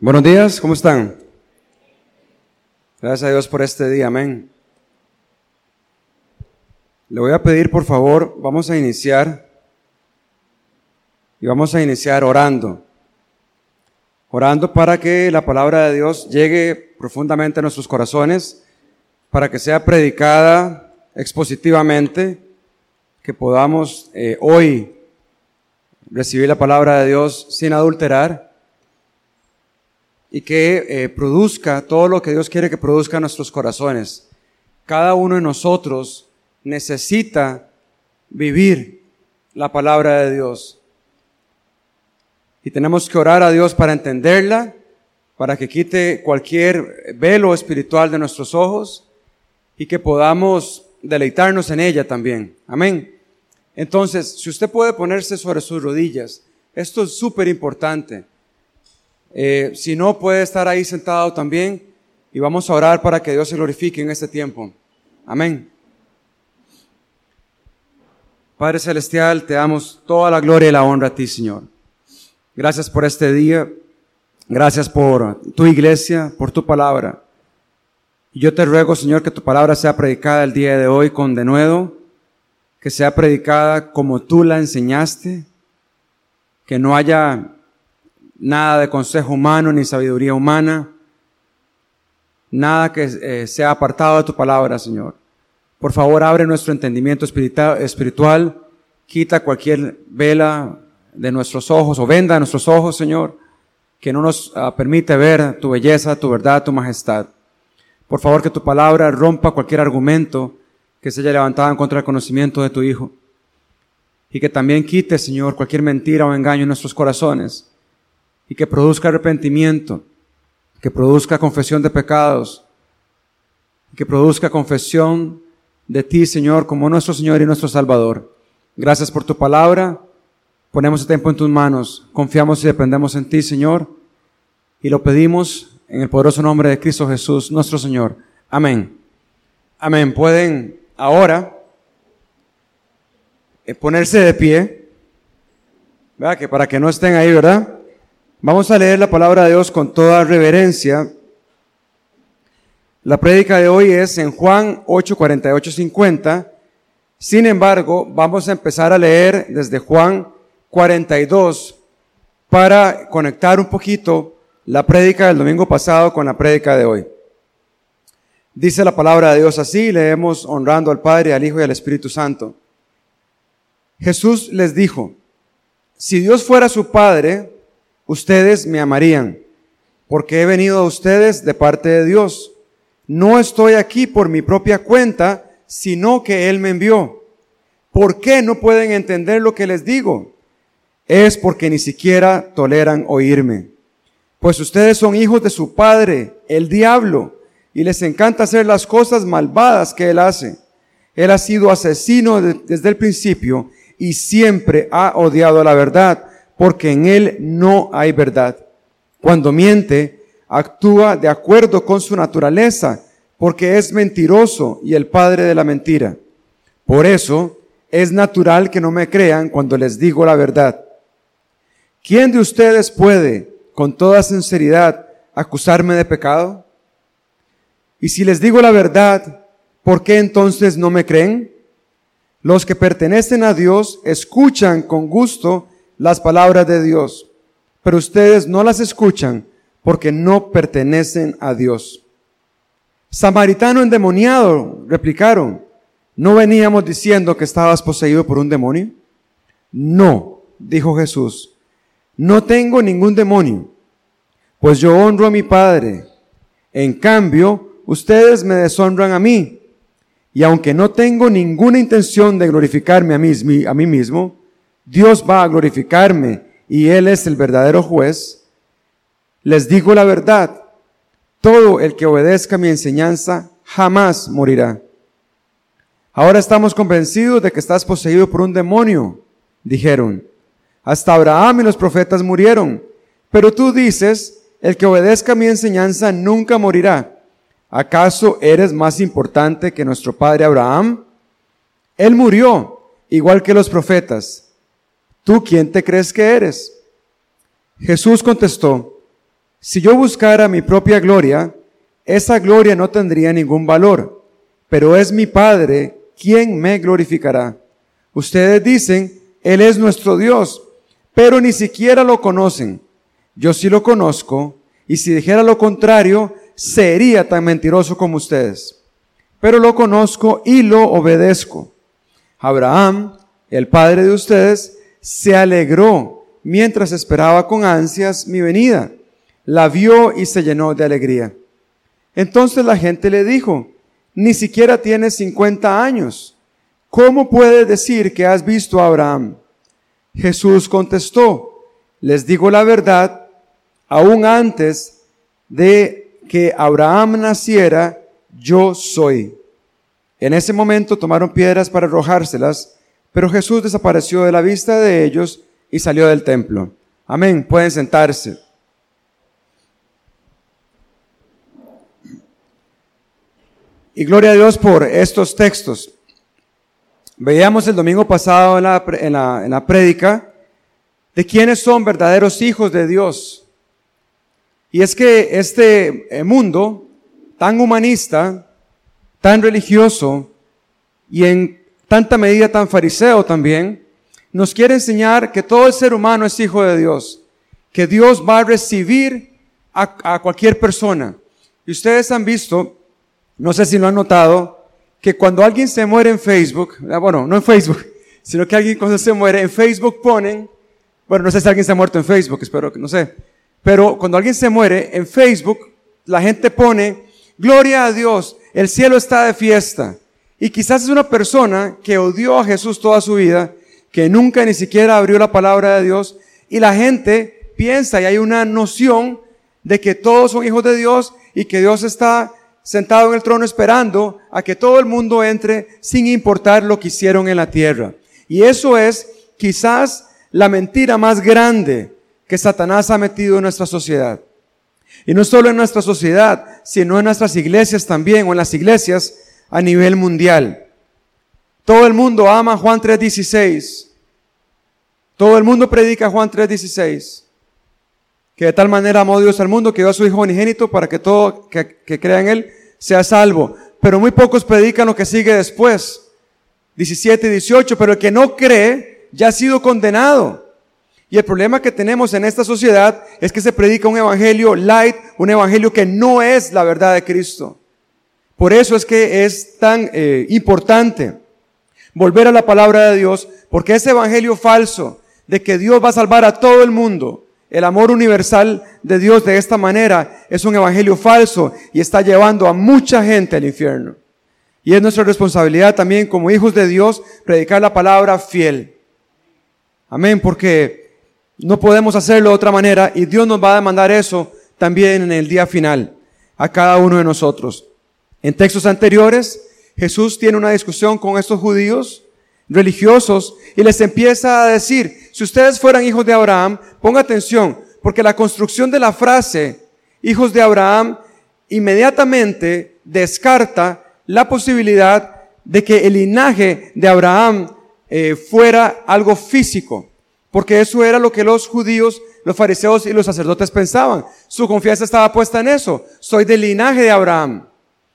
Buenos días, ¿cómo están? Gracias a Dios por este día, amén. Le voy a pedir, por favor, vamos a iniciar orando. Orando para que la palabra de Dios llegue profundamente a nuestros corazones, para que sea predicada expositivamente, que podamos hoy recibir la palabra de Dios sin adulterar y que produzca todo lo que Dios quiere que produzca en nuestros corazones. Cada uno de nosotros necesita vivir la palabra de Dios. Y tenemos que orar a Dios para entenderla, para que quite cualquier velo espiritual de nuestros ojos y que podamos deleitarnos en ella también. Amén. Entonces, si usted puede ponerse sobre sus rodillas, esto es súper importante. Si no, puede estar ahí sentado también y vamos a orar para que Dios se glorifique en este tiempo. Amén. Padre Celestial, te damos toda la gloria y la honra a ti, Señor. Gracias por este día. Gracias por tu iglesia, por tu palabra. Y yo te ruego, Señor, que tu palabra sea predicada el día de hoy con denuedo, que sea predicada como tú la enseñaste, que no haya nada de consejo humano ni sabiduría humana, nada que sea apartado de tu palabra, Señor. Por favor, abre nuestro entendimiento espiritual, quita cualquier vela de nuestros ojos o venda de nuestros ojos, Señor, que no nos permite ver tu belleza, tu verdad, tu majestad. Por favor, que tu palabra rompa cualquier argumento que se haya levantado en contra del conocimiento de tu Hijo. Y que también quite, Señor, cualquier mentira o engaño en nuestros corazones. Y que produzca arrepentimiento, que produzca confesión de pecados, que produzca confesión de ti, Señor, como nuestro Señor y nuestro Salvador. Gracias por tu palabra. Ponemos el tiempo en tus manos. Confiamos y dependemos en ti, Señor. Y lo pedimos en el poderoso nombre de Cristo Jesús, nuestro Señor. Amén. Amén. Pueden ahora ponerse de pie. ¿Verdad? Que para que no estén ahí, ¿verdad? Vamos a leer la palabra de Dios con toda reverencia. La prédica de hoy es en Juan 8, 48, 50. Sin embargo, vamos a empezar a leer desde Juan 42 para conectar un poquito la prédica del domingo pasado con la prédica de hoy. Dice la palabra de Dios así, leemos honrando al Padre, al Hijo y al Espíritu Santo. Jesús les dijo, si Dios fuera su Padre, ustedes me amarían, porque he venido a ustedes de parte de Dios. No estoy aquí por mi propia cuenta, sino que Él me envió. ¿Por qué no pueden entender lo que les digo? Es porque ni siquiera toleran oírme. Pues ustedes son hijos de su padre, el diablo, y les encanta hacer las cosas malvadas que él hace. Él ha sido asesino desde el principio y siempre ha odiado la verdad, porque en él no hay verdad. Cuando miente, actúa de acuerdo con su naturaleza, porque es mentiroso y el padre de la mentira. Por eso, es natural que no me crean cuando les digo la verdad. ¿Quién de ustedes puede, con toda sinceridad, acusarme de pecado? Y si les digo la verdad, ¿por qué entonces no me creen? Los que pertenecen a Dios escuchan con gusto las palabras de Dios, pero ustedes no las escuchan porque no pertenecen a Dios. Samaritano endemoniado, replicaron, ¿no veníamos diciendo que estabas poseído por un demonio? No, dijo Jesús, no tengo ningún demonio, pues yo honro a mi Padre. En cambio, ustedes me deshonran a mí. Y aunque no tengo ninguna intención de glorificarme a mí mismo, Dios va a glorificarme y Él es el verdadero juez. Les digo la verdad, todo el que obedezca mi enseñanza jamás morirá. Ahora estamos convencidos de que estás poseído por un demonio, dijeron. Hasta Abraham y los profetas murieron, pero tú dices, el que obedezca mi enseñanza nunca morirá. ¿Acaso eres más importante que nuestro padre Abraham? Él murió, igual que los profetas. ¿Tú quién te crees que eres? Jesús contestó, Si yo buscara mi propia gloria, esa gloria no tendría ningún valor, pero es mi Padre quien me glorificará. Ustedes dicen, Él es nuestro Dios, pero ni siquiera lo conocen. Yo sí lo conozco, y si dijera lo contrario, sería tan mentiroso como ustedes. Pero lo conozco y lo obedezco. Abraham, el padre de ustedes, se alegró mientras esperaba con ansias mi venida. La vio y se llenó de alegría. Entonces la gente le dijo, ni siquiera tienes 50 años. ¿Cómo puedes decir que has visto a Abraham? Jesús contestó, les digo la verdad, aún antes de que Abraham naciera, yo soy. En ese momento tomaron piedras para arrojárselas, pero Jesús desapareció de la vista de ellos y salió del templo. Amén. Pueden sentarse. Y gloria a Dios por estos textos. Veíamos el domingo pasado en la prédica de quiénes son verdaderos hijos de Dios. Y es que este mundo tan humanista, tan religioso y en tanta medida tan fariseo también, nos quiere enseñar que todo el ser humano es hijo de Dios, que Dios va a recibir a cualquier persona. Y ustedes han visto, no sé si lo han notado, que cuando alguien se muere en Facebook, bueno, no en Facebook, sino que alguien cuando se muere en Facebook ponen, bueno, no sé si alguien se ha muerto en Facebook, espero que no sé, pero cuando alguien se muere en Facebook, la gente pone, gloria a Dios, el cielo está de fiesta. Y quizás es una persona que odió a Jesús toda su vida, que nunca ni siquiera abrió la palabra de Dios, y la gente piensa y hay una noción de que todos son hijos de Dios y que Dios está sentado en el trono esperando a que todo el mundo entre sin importar lo que hicieron en la tierra. Y eso es quizás la mentira más grande que Satanás ha metido en nuestra sociedad. Y no solo en nuestra sociedad, sino en nuestras iglesias también, o en las iglesias a nivel mundial. Todo el mundo ama Juan 3:16. Todo el mundo predica Juan 3:16. Que de tal manera amó Dios al mundo que dio a su Hijo unigénito para que todo que crea en Él sea salvo. Pero muy pocos predican lo que sigue después. 17 y 18, pero el que no cree ya ha sido condenado. Y el problema que tenemos en esta sociedad es que se predica un evangelio light, un evangelio que no es la verdad de Cristo. Por eso es que es tan importante volver a la palabra de Dios, porque ese evangelio falso de que Dios va a salvar a todo el mundo, el amor universal de Dios de esta manera, es un evangelio falso y está llevando a mucha gente al infierno. Y es nuestra responsabilidad también como hijos de Dios predicar la palabra fiel. Amén, porque no podemos hacerlo de otra manera y Dios nos va a demandar eso también en el día final a cada uno de nosotros. En textos anteriores, Jesús tiene una discusión con estos judíos religiosos y les empieza a decir, si ustedes fueran hijos de Abraham, ponga atención, porque la construcción de la frase hijos de Abraham inmediatamente descarta la posibilidad de que el linaje de Abraham fuera algo físico, porque eso era lo que los judíos, los fariseos y los sacerdotes pensaban. Su confianza estaba puesta en eso, soy del linaje de Abraham.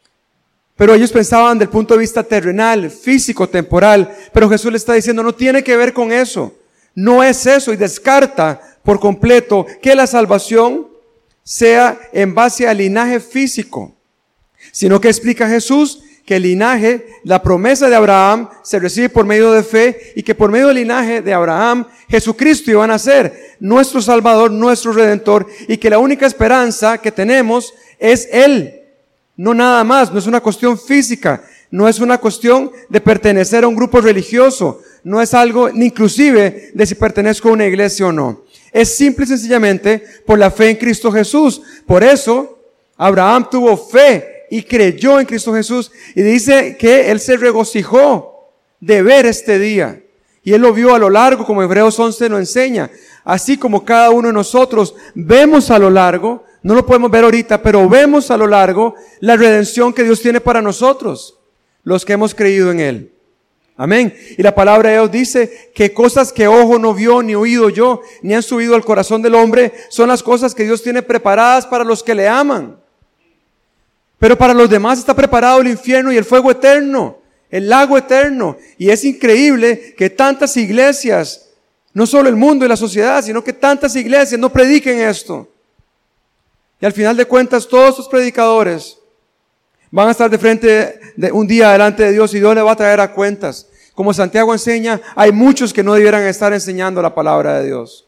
Pero ellos pensaban del punto de vista terrenal, físico, temporal. Pero Jesús le está diciendo, no tiene que ver con eso. No es eso, y descarta por completo que la salvación sea en base al linaje físico. Sino que explica Jesús que el linaje, la promesa de Abraham se recibe por medio de fe y que por medio del linaje de Abraham, Jesucristo iba a nacer, nuestro Salvador, nuestro Redentor, y que la única esperanza que tenemos es Él. No nada más, no es una cuestión física, no es una cuestión de pertenecer a un grupo religioso, no es algo ni inclusive de si pertenezco a una iglesia o no. Es simple y sencillamente por la fe en Cristo Jesús. Por eso, Abraham tuvo fe y creyó en Cristo Jesús y dice que él se regocijó de ver este día. Y él lo vio a lo largo, como Hebreos 11 nos enseña. Así como cada uno de nosotros vemos a lo largo, no lo podemos ver ahorita, pero vemos a lo largo la redención que Dios tiene para nosotros, los que hemos creído en Él. Amén. Y la palabra de Dios dice que cosas que ojo no vio, ni oído yo, ni han subido al corazón del hombre, son las cosas que Dios tiene preparadas para los que le aman. Pero para los demás está preparado el infierno y el fuego eterno, el lago eterno. Y es increíble que tantas iglesias, no solo el mundo y la sociedad, sino que tantas iglesias no prediquen esto. Y al final de cuentas, todos estos predicadores van a estar de frente de un día delante de Dios y Dios les va a traer a cuentas. Como Santiago enseña, hay muchos que no debieran estar enseñando la palabra de Dios.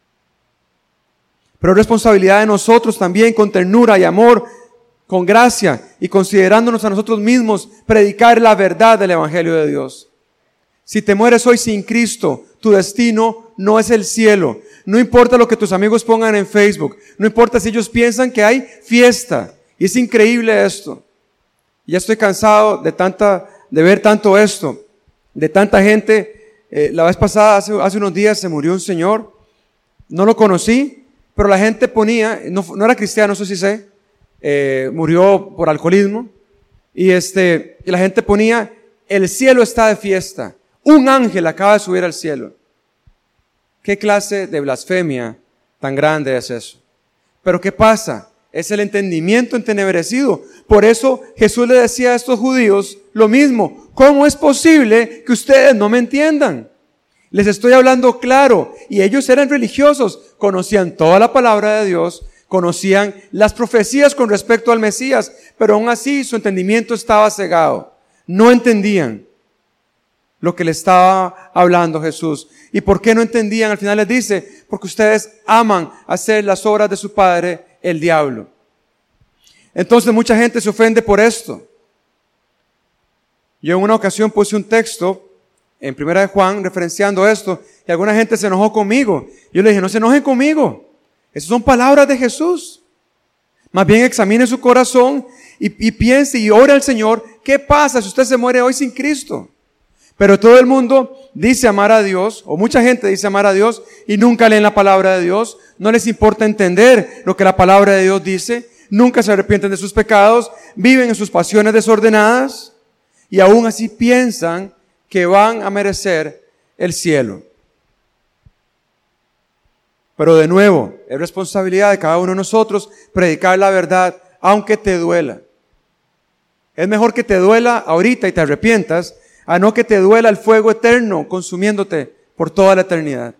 Pero es responsabilidad de nosotros también, con ternura y amor, con gracia y considerándonos a nosotros mismos, predicar la verdad del Evangelio de Dios. Si te mueres hoy sin Cristo, tu destino no es el cielo. No importa lo que tus amigos pongan en Facebook. No importa si ellos piensan que hay fiesta. Y es increíble esto. Ya estoy cansado de ver tanto esto. De tanta gente. La vez pasada, hace unos días, se murió un señor. No lo conocí, pero la gente ponía, no era cristiano, eso sí sé. Murió por alcoholismo. Y la gente ponía, el cielo está de fiesta. Un ángel acaba de subir al cielo. ¿Qué clase de blasfemia tan grande es eso? Pero ¿qué pasa? Es el entendimiento entenebrecido. Por eso Jesús le decía a estos judíos lo mismo. ¿Cómo es posible que ustedes no me entiendan? Les estoy hablando claro. Y ellos eran religiosos. Conocían toda la palabra de Dios. Conocían las profecías con respecto al Mesías. Pero aún así su entendimiento estaba cegado. No entendían lo que le estaba hablando Jesús. ¿Y por qué no entendían? Al final les dice, porque ustedes aman hacer las obras de su padre, el diablo. Entonces mucha gente se ofende por esto. Yo en una ocasión puse un texto en 1 de Juan referenciando esto y alguna gente se enojó conmigo. Yo le dije, no se enojen conmigo. Esas son palabras de Jesús. Más bien examine su corazón y piense y ore al Señor. ¿Qué pasa si usted se muere hoy sin Cristo? Pero todo el mundo dice amar a Dios, o mucha gente dice amar a Dios y nunca leen la palabra de Dios. No les importa entender lo que la palabra de Dios dice. Nunca se arrepienten de sus pecados. Viven en sus pasiones desordenadas. Y aún así piensan que van a merecer el cielo. Pero de nuevo, es responsabilidad de cada uno de nosotros predicar la verdad, aunque te duela. Es mejor que te duela ahorita y te arrepientas, a no que te duela el fuego eterno consumiéndote por toda la eternidad.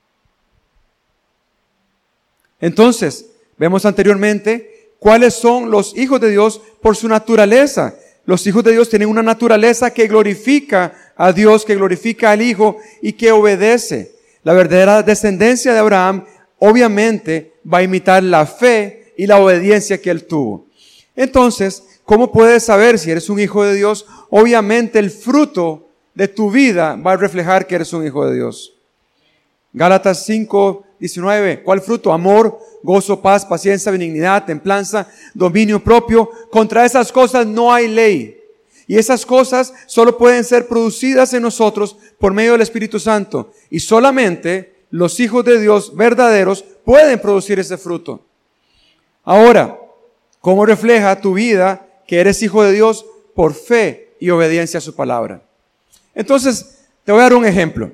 Entonces, vemos anteriormente cuáles son los hijos de Dios por su naturaleza. Los hijos de Dios tienen una naturaleza que glorifica a Dios, que glorifica al Hijo y que obedece. La verdadera descendencia de Abraham obviamente va a imitar la fe y la obediencia que él tuvo. Entonces, ¿cómo puedes saber si eres un hijo de Dios? Obviamente el fruto de tu vida va a reflejar que eres un hijo de Dios. Gálatas 5:19. ¿Cuál fruto? Amor, gozo, paz, paciencia, benignidad, templanza, dominio propio. Contra esas cosas no hay ley. Y esas cosas solo pueden ser producidas en nosotros por medio del Espíritu Santo. Y solamente los hijos de Dios verdaderos pueden producir ese fruto. Ahora, ¿cómo refleja tu vida que eres hijo de Dios? Por fe y obediencia a su palabra. Entonces, te voy a dar un ejemplo.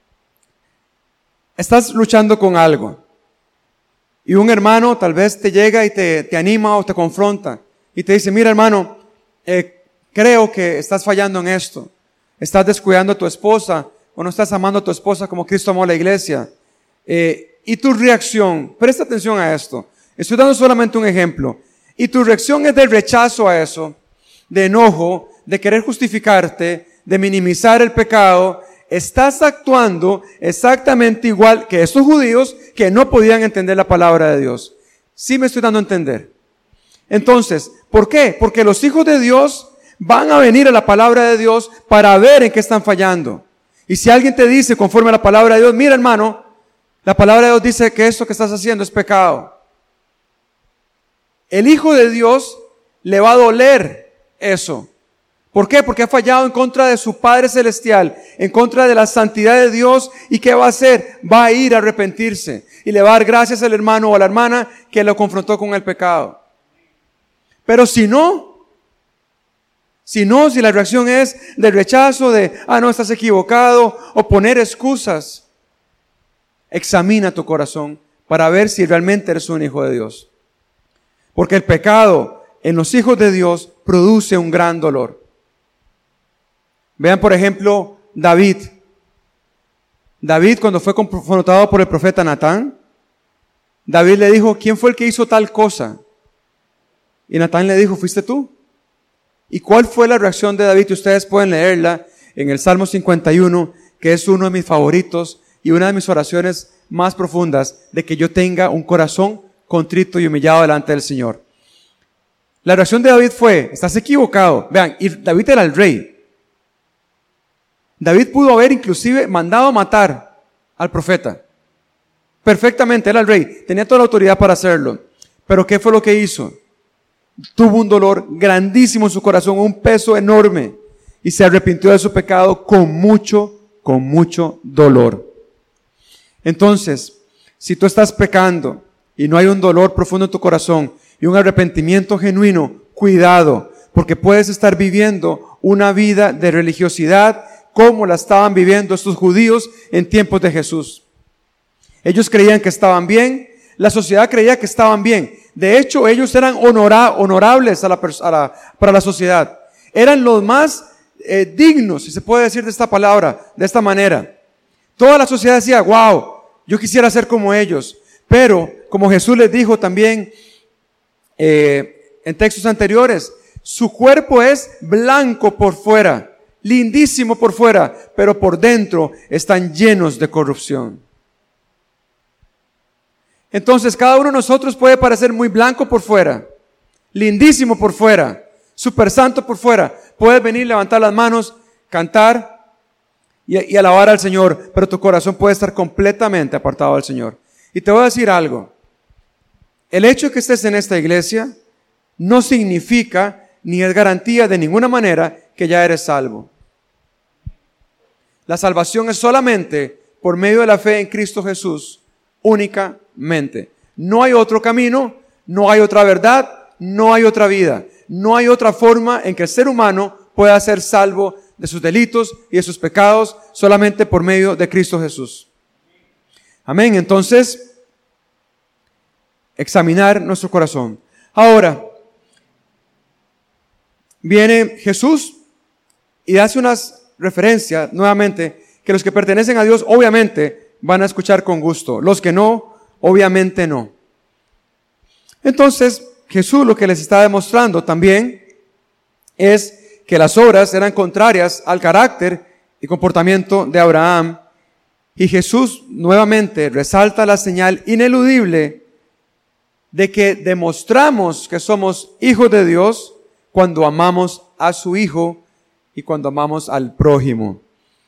Estás luchando con algo y un hermano tal vez te llega y te anima o te confronta y te dice, mira hermano, creo que estás fallando en esto. Estás descuidando a tu esposa o no estás amando a tu esposa como Cristo amó a la iglesia. Y tu reacción, presta atención a esto. Estoy dando solamente un ejemplo. Y tu reacción es de rechazo a eso, de enojo, de querer justificarte, de minimizar el pecado. Estás actuando exactamente igual que estos judíos que no podían entender la palabra de Dios. Sí me estoy dando a entender. Entonces, ¿por qué? Porque los hijos de Dios van a venir a la palabra de Dios para ver en qué están fallando. Y si alguien te dice conforme a la palabra de Dios, mira hermano, la palabra de Dios dice que esto que estás haciendo es pecado. El hijo de Dios le va a doler eso. ¿Por qué? Porque ha fallado en contra de su Padre Celestial, en contra de la santidad de Dios. ¿Y qué va a hacer? Va a ir a arrepentirse y le va a dar gracias al hermano o a la hermana que lo confrontó con el pecado. Pero si Si la reacción es de rechazo, no, estás equivocado, o poner excusas, examina tu corazón para ver si realmente eres un hijo de Dios. Porque el pecado en los hijos de Dios produce un gran dolor. Vean, por ejemplo, David. David, cuando fue confrontado por el profeta Natán, David le dijo, ¿quién fue el que hizo tal cosa? Y Natán le dijo, ¿fuiste tú? ¿Y cuál fue la reacción de David? Y ustedes pueden leerla en el Salmo 51, que es uno de mis favoritos y una de mis oraciones más profundas, de que yo tenga un corazón contrito y humillado delante del Señor. La reacción de David fue, estás equivocado. Vean, y David era el rey. David pudo haber inclusive mandado matar al profeta. Perfectamente, era el rey. Tenía toda la autoridad para hacerlo. Pero ¿qué fue lo que hizo? Tuvo un dolor grandísimo en su corazón, un peso enorme. Y se arrepintió de su pecado con mucho dolor. Entonces, si tú estás pecando y no hay un dolor profundo en tu corazón y un arrepentimiento genuino, cuidado, porque puedes estar viviendo una vida de religiosidad como la estaban viviendo estos judíos en tiempos de Jesús. Ellos creían que estaban bien, la sociedad creía que estaban bien. De hecho, ellos eran honorables para la sociedad. Eran los más dignos, si se puede decir de esta palabra, de esta manera. Toda la sociedad decía, wow, yo quisiera ser como ellos. Pero, como Jesús les dijo también en textos anteriores, su cuerpo es blanco por fuera, lindísimo por fuera, pero por dentro están llenos de corrupción. Entonces, cada uno de nosotros puede parecer muy blanco por fuera, lindísimo por fuera, súper santo por fuera. Puedes venir, levantar las manos, cantar y alabar al Señor, pero tu corazón puede estar completamente apartado del Señor. Y te voy a decir algo. El hecho de que estés en esta iglesia no significa ni es garantía de ninguna manera que ya eres salvo. La salvación es solamente por medio de la fe en Cristo Jesús, únicamente. No hay otro camino, no hay otra verdad, no hay otra vida. No hay otra forma en que el ser humano pueda ser salvo de sus delitos y de sus pecados, solamente por medio de Cristo Jesús. Amén. Entonces, examinar nuestro corazón. Ahora, viene Jesús y hace unas referencias nuevamente que los que pertenecen a Dios obviamente van a escuchar con gusto. Los que no, obviamente no. Entonces, Jesús lo que les está demostrando también es que las obras eran contrarias al carácter y comportamiento de Abraham. Y Jesús nuevamente resalta la señal ineludible de que demostramos que somos hijos de Dios cuando amamos a su Hijo y cuando amamos al prójimo.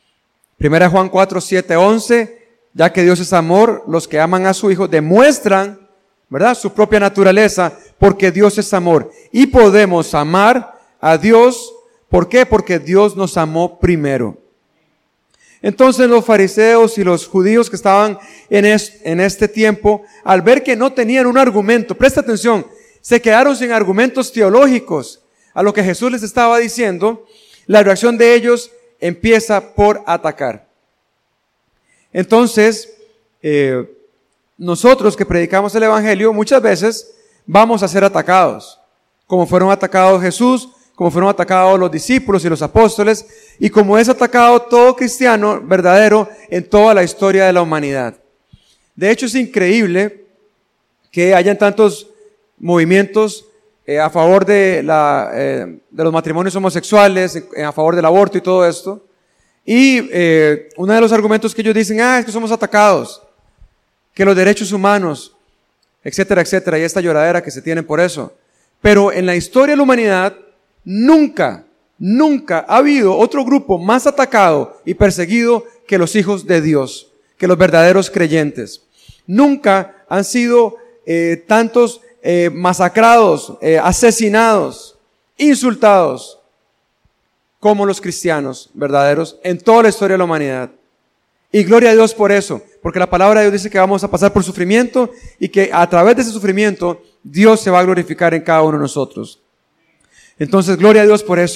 1 Juan 4, 7, 11, ya que Dios es amor, los que aman a su Hijo demuestran, ¿verdad?, su propia naturaleza, porque Dios es amor. Y podemos amar a Dios, ¿por qué? Porque Dios nos amó primero. Entonces los fariseos y los judíos que estaban en este tiempo, al ver que no tenían un argumento, presta atención, se quedaron sin argumentos teológicos a lo que Jesús les estaba diciendo. La reacción de ellos empieza por atacar. Entonces, nosotros que predicamos el Evangelio, muchas veces vamos a ser atacados, como fueron atacados Jesús, como fueron atacados los discípulos y los apóstoles, y como es atacado todo cristiano verdadero en toda la historia de la humanidad. De hecho, es increíble que hayan tantos movimientos a favor de los matrimonios homosexuales, a favor del aborto y todo esto. Y uno de los argumentos que ellos dicen, es que somos atacados, que los derechos humanos, etcétera, etcétera, y esta lloradera que se tienen por eso. Pero en la historia de la humanidad, nunca ha habido otro grupo más atacado y perseguido que los hijos de Dios, que los verdaderos creyentes. Nunca han sido tantos masacrados, asesinados, insultados como los cristianos verdaderos en toda la historia de la humanidad. Y gloria a Dios por eso, porque la palabra de Dios dice que vamos a pasar por sufrimiento y que a través de ese sufrimiento Dios se va a glorificar en cada uno de nosotros. Entonces, gloria a Dios por eso.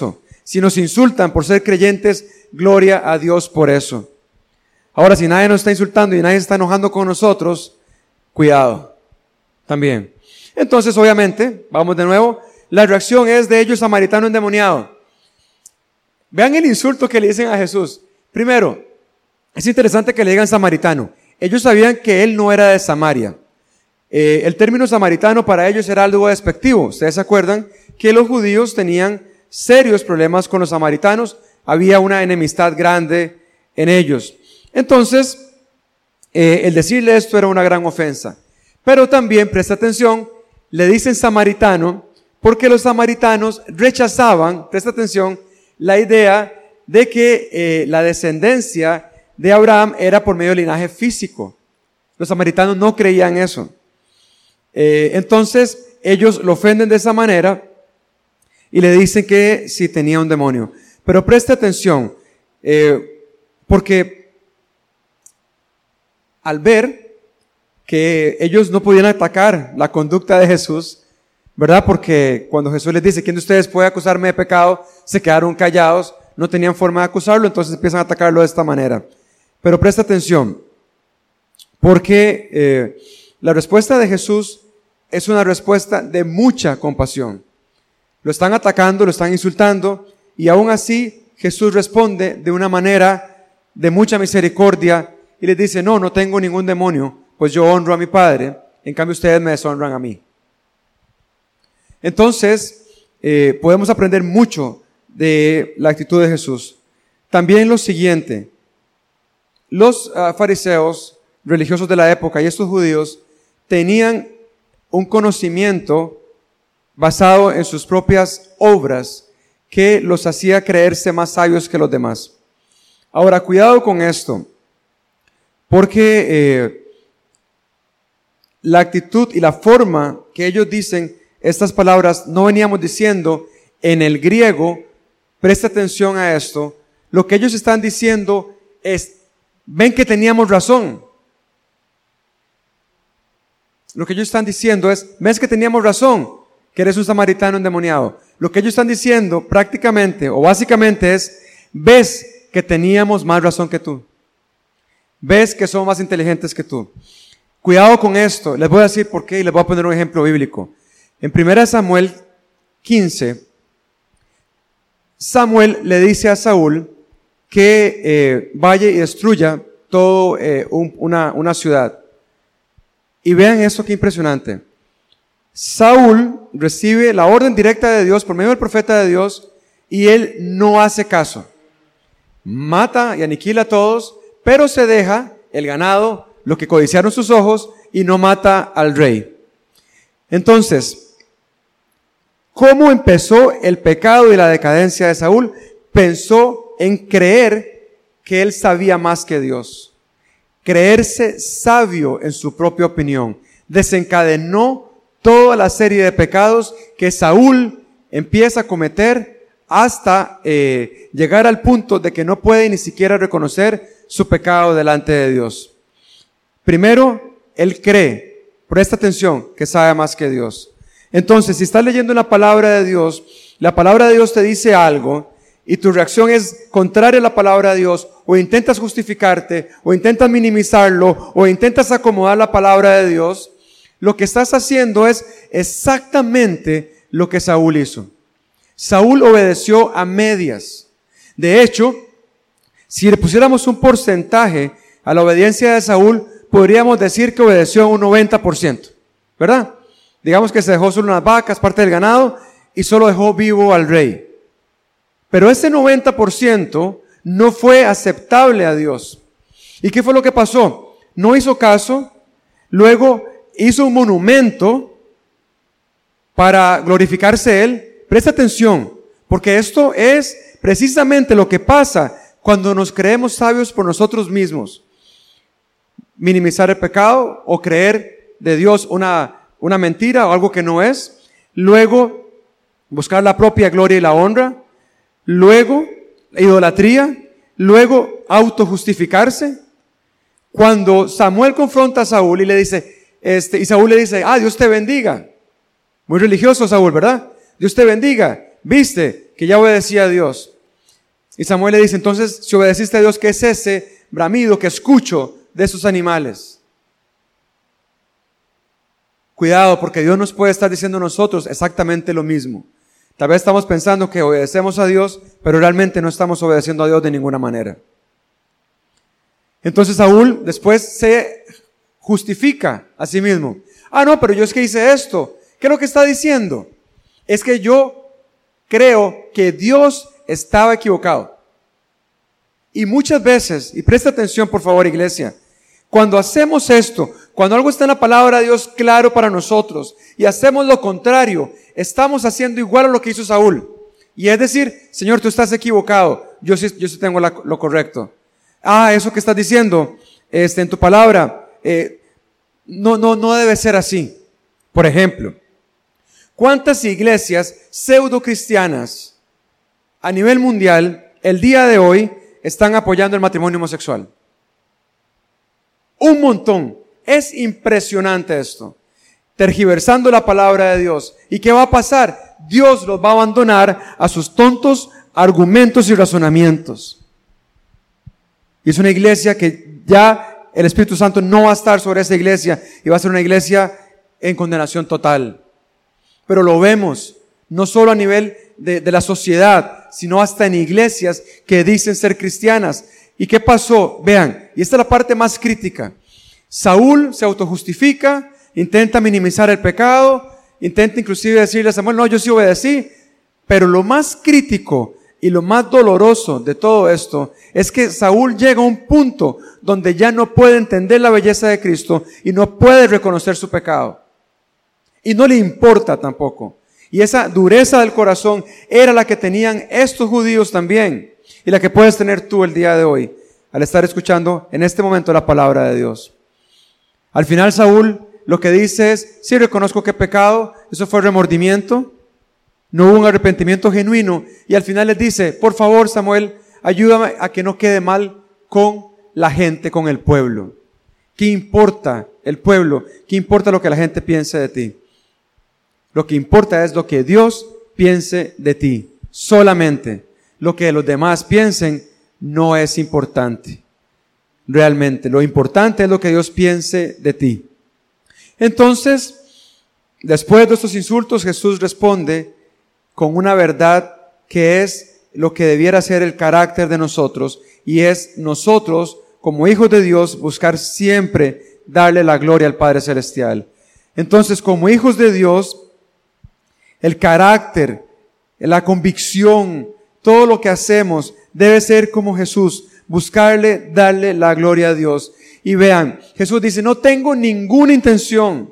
Si nos insultan por ser creyentes, gloria a Dios por eso. Ahora, si nadie nos está insultando y nadie se está enojando con nosotros, cuidado también. Entonces, obviamente, vamos de nuevo, la reacción es de ellos, samaritano endemoniado. Vean el insulto que le dicen a Jesús. Primero, es interesante que le digan samaritano. Ellos sabían que él no era de Samaria. El término samaritano para ellos era algo despectivo. Ustedes se acuerdan que los judíos tenían serios problemas con los samaritanos. Había una enemistad grande en ellos. Entonces, el decirle esto era una gran ofensa. Pero también, presta atención, le dicen samaritano porque los samaritanos rechazaban, presta atención, la idea de que la descendencia de Abraham era por medio del linaje físico. Los samaritanos no creían eso. Entonces, ellos lo ofenden de esa manera y le dicen que sí tenía un demonio. Pero preste atención, porque al ver que ellos no podían atacar la conducta de Jesús, ¿verdad? Porque cuando Jesús les dice, ¿quién de ustedes puede acusarme de pecado? Se quedaron callados, no tenían forma de acusarlo, entonces empiezan a atacarlo de esta manera. Pero presta atención, porque la respuesta de Jesús es una respuesta de mucha compasión. Lo están atacando, lo están insultando, y aún así Jesús responde de una manera de mucha misericordia y les dice, no tengo ningún demonio, pues yo honro a mi Padre, en cambio ustedes me deshonran a mí. Entonces, podemos aprender mucho de la actitud de Jesús. También lo siguiente, los fariseos religiosos de la época y estos judíos tenían un conocimiento basado en sus propias obras que los hacía creerse más sabios que los demás. Ahora, cuidado con esto, porque la actitud y la forma que ellos dicen estas palabras no veníamos diciendo en el griego. Presta atención a esto. Lo que ellos están diciendo es, ven que teníamos razón. Lo que ellos están diciendo es, ves que teníamos razón, que eres un samaritano endemoniado. Lo que ellos están diciendo prácticamente o básicamente es, ves que teníamos más razón que tú. Ves que somos más inteligentes que tú. Cuidado con esto. Les voy a decir por qué y les voy a poner un ejemplo bíblico. En 1 Samuel 15, Samuel le dice a Saúl que vaya y destruya toda una ciudad. Y vean esto, qué impresionante. Saúl recibe la orden directa de Dios por medio del profeta de Dios y él no hace caso. Mata y aniquila a todos, pero se deja el ganado, lo que codiciaron sus ojos, y no mata al rey. Entonces, ¿cómo empezó el pecado y la decadencia de Saúl? Pensó en creer que él sabía más que Dios. Creerse sabio en su propia opinión. Desencadenó toda la serie de pecados que Saúl empieza a cometer hasta llegar al punto de que no puede ni siquiera reconocer su pecado delante de Dios. Primero, él cree, presta atención, que sabe más que Dios. Entonces, si estás leyendo la palabra de Dios te dice algo y tu reacción es contraria a la palabra de Dios, o intentas justificarte, o intentas minimizarlo, o intentas acomodar la palabra de Dios, lo que estás haciendo es exactamente lo que Saúl hizo. Saúl obedeció a medias. De hecho, si le pusiéramos un porcentaje a la obediencia de Saúl, podríamos decir que obedeció un 90%, ¿verdad? Digamos que se dejó solo unas vacas, parte del ganado, y solo dejó vivo al rey. Pero ese 90% no fue aceptable a Dios. ¿Y qué fue lo que pasó? No hizo caso, luego hizo un monumento para glorificarse él. Presta atención, porque esto es precisamente lo que pasa cuando nos creemos sabios por nosotros mismos. Minimizar el pecado o creer de Dios una mentira o algo que no es. Luego, buscar la propia gloria y la honra. Luego, idolatría. Luego, autojustificarse. Cuando Samuel confronta a Saúl y le dice, y Saúl le dice, Dios te bendiga. Muy religioso Saúl, ¿verdad? Dios te bendiga. Viste, que ya obedecía a Dios. Y Samuel le dice, entonces, si obedeciste a Dios, ¿qué es ese bramido que escucho de esos animales? Cuidado, porque Dios nos puede estar diciendo a nosotros exactamente lo mismo. Tal vez estamos pensando que obedecemos a Dios, pero realmente no estamos obedeciendo a Dios de ninguna manera. Entonces Saúl después se justifica a sí mismo. No, pero yo es que hice esto. ¿Qué es lo que está diciendo? Es que yo creo que Dios estaba equivocado. Y muchas veces, y presta atención por favor, iglesia, cuando hacemos esto, cuando algo está en la palabra de Dios claro para nosotros y hacemos lo contrario, estamos haciendo igual a lo que hizo Saúl. Y es decir, Señor, tú estás equivocado, yo sí tengo lo correcto. Eso que estás diciendo en tu palabra, no debe ser así. Por ejemplo, ¿cuántas iglesias pseudo cristianas a nivel mundial el día de hoy están apoyando el matrimonio homosexual? Un montón. Es impresionante esto. Tergiversando la palabra de Dios. ¿Y qué va a pasar? Dios los va a abandonar a sus tontos argumentos y razonamientos. Y es una iglesia que ya el Espíritu Santo no va a estar sobre esa iglesia y va a ser una iglesia en condenación total. Pero lo vemos, no solo a nivel de la sociedad, sino hasta en iglesias que dicen ser cristianas. ¿Y qué pasó? Vean, y esta es la parte más crítica. Saúl se autojustifica, intenta minimizar el pecado, intenta inclusive decirle a Samuel, no, yo sí obedecí. Pero lo más crítico y lo más doloroso de todo esto es que Saúl llega a un punto donde ya no puede entender la belleza de Cristo y no puede reconocer su pecado. Y no le importa tampoco. Y esa dureza del corazón era la que tenían estos judíos también. Y la que puedes tener tú el día de hoy, al estar escuchando en este momento la palabra de Dios. Al final Saúl lo que dice es, sí reconozco que he pecado, eso fue remordimiento, no hubo un arrepentimiento genuino. Y al final les dice, por favor Samuel, ayúdame a que no quede mal con la gente, con el pueblo. ¿Qué importa el pueblo? ¿Qué importa lo que la gente piense de ti? Lo que importa es lo que Dios piense de ti, solamente. Lo que los demás piensen no es importante. Realmente, lo importante es lo que Dios piense de ti. Entonces, después de estos insultos, Jesús responde con una verdad que es lo que debiera ser el carácter de nosotros, y es nosotros, como hijos de Dios, buscar siempre darle la gloria al Padre Celestial. Entonces, como hijos de Dios, el carácter, la convicción, todo lo que hacemos debe ser como Jesús, buscarle, darle la gloria a Dios. Y vean, Jesús dice, no tengo ninguna intención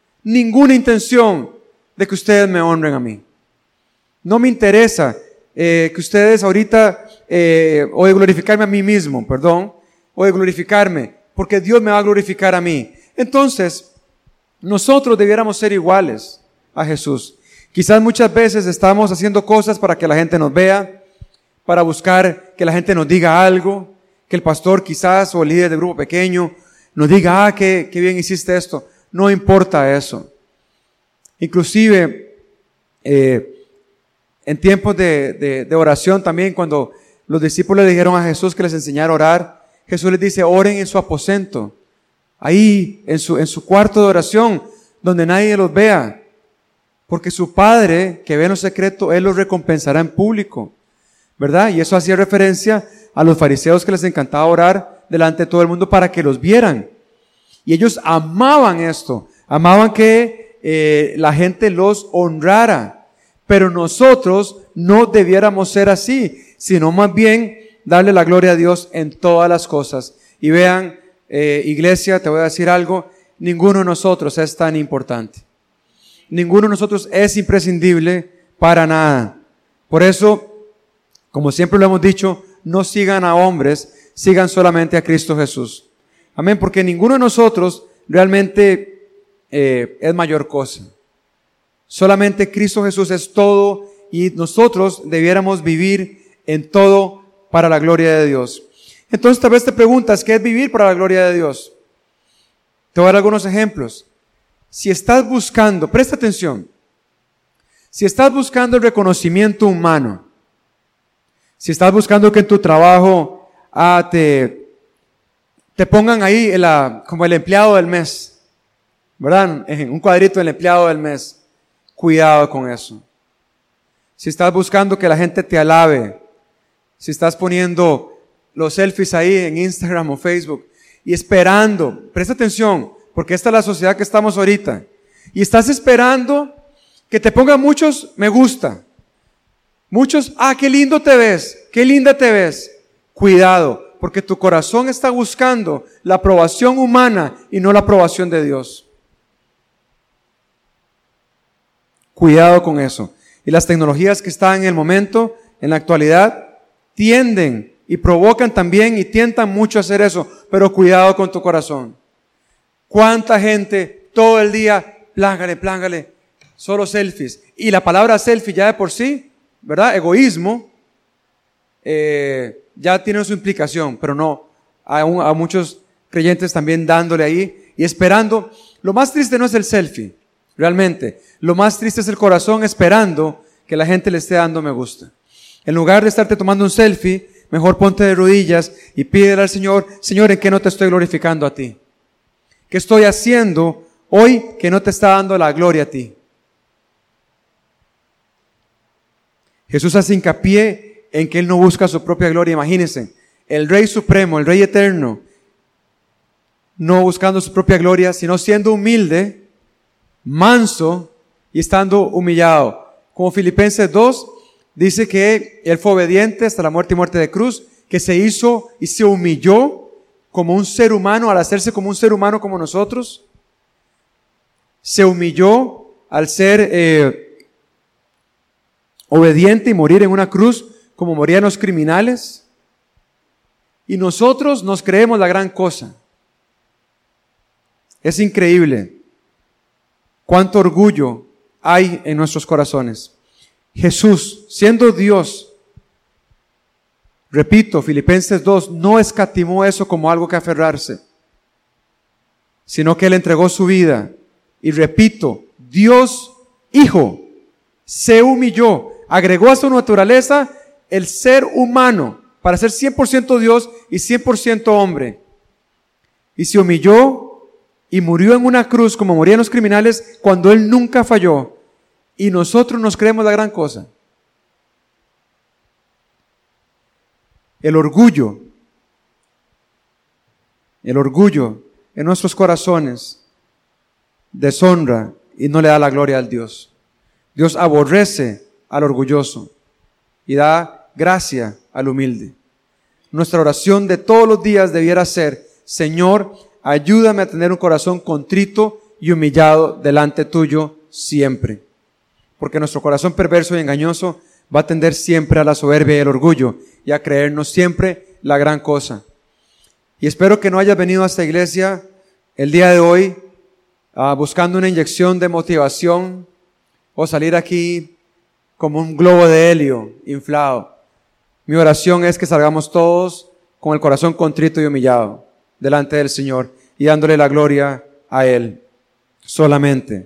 de que ustedes me honren a mí. No me interesa que ustedes ahorita, o de glorificarme a mí mismo, o de glorificarme, porque Dios me va a glorificar a mí. Entonces, nosotros debiéramos ser iguales a Jesús. Quizás muchas veces estamos haciendo cosas para que la gente nos vea, para buscar que la gente nos diga algo, que el pastor quizás o el líder del grupo pequeño nos diga, qué bien hiciste esto. No importa eso. Inclusive, en tiempos de oración también, cuando los discípulos le dijeron a Jesús que les enseñara a orar, Jesús les dice, oren en su aposento, ahí en su cuarto de oración, donde nadie los vea. Porque su Padre, que ve en lo secreto, Él los recompensará en público, ¿verdad? Y eso hacía referencia a los fariseos que les encantaba orar delante de todo el mundo para que los vieran. Y ellos amaban esto, amaban que la gente los honrara. Pero nosotros no debiéramos ser así, sino más bien darle la gloria a Dios en todas las cosas. Y vean, iglesia, te voy a decir algo, ninguno de nosotros es tan importante. Ninguno de nosotros es imprescindible para nada. Por eso, como siempre lo hemos dicho, no sigan a hombres, sigan solamente a Cristo Jesús. Amén, porque ninguno de nosotros realmente es mayor cosa. Solamente Cristo Jesús es todo y nosotros debiéramos vivir en todo para la gloria de Dios. Entonces tal vez te preguntas, ¿qué es vivir para la gloria de Dios? Te voy a dar algunos ejemplos. Si estás buscando, presta atención, si estás buscando el reconocimiento humano, Si estás buscando que en tu trabajo te pongan ahí como el empleado del mes, ¿verdad? En un cuadrito del empleado del mes. Cuidado con eso. Si estás buscando que la gente te alabe, si estás poniendo los selfies ahí en Instagram o Facebook y esperando, presta atención, porque esta es la sociedad que estamos ahorita, y estás esperando que te pongan muchos me gusta, muchos, qué lindo te ves, qué linda te ves. Cuidado, porque tu corazón está buscando la aprobación humana y no la aprobación de Dios. Cuidado con eso. Y las tecnologías que están en el momento, en la actualidad, tienden y provocan también y tientan mucho a hacer eso, pero cuidado con tu corazón. ¿Cuánta gente todo el día, plángale, solo selfies? Y la palabra selfie ya de por sí, ¿verdad? Egoísmo, ya tiene su implicación, pero no, a muchos creyentes también dándole ahí y esperando. Lo más triste no es el selfie, realmente. Lo más triste es el corazón esperando que la gente le esté dando me gusta. En lugar de estarte tomando un selfie, mejor ponte de rodillas y pídele al Señor, Señor, ¿en qué no te estoy glorificando a ti? ¿Qué estoy haciendo hoy que no te está dando la gloria a ti? Jesús hace hincapié en que Él no busca su propia gloria. Imagínense, el Rey Supremo, el Rey Eterno, no buscando su propia gloria, sino siendo humilde, manso y estando humillado. Como Filipenses 2 dice que Él fue obediente hasta la muerte y muerte de cruz, que se hizo y se humilló como un ser humano al hacerse como un ser humano como nosotros. Se humilló al ser obediente y morir en una cruz como morían los criminales. Y nosotros nos creemos la gran cosa. Es increíble cuánto orgullo hay en nuestros corazones. Jesús, siendo Dios, repito, Filipenses 2, no escatimó eso como algo que aferrarse, sino que Él entregó su vida. Y repito, Dios Hijo se humilló, agregó a su naturaleza el ser humano para ser 100% Dios y 100% hombre. Y se humilló y murió en una cruz como morían los criminales cuando Él nunca falló. Y nosotros nos creemos la gran cosa. El orgullo en nuestros corazones deshonra y no le da la gloria al Dios. Dios aborrece al orgulloso y da gracia al humilde. Nuestra oración de todos los días debiera ser: Señor, ayúdame a tener un corazón contrito y humillado delante tuyo siempre. Porque nuestro corazón perverso y engañoso va a tender siempre a la soberbia y el orgullo y a creernos siempre la gran cosa. Y espero que no hayas venido a esta iglesia el día de hoy buscando una inyección de motivación o salir aquí como un globo de helio inflado. Mi oración es que salgamos todos con el corazón contrito y humillado delante del Señor y dándole la gloria a Él solamente.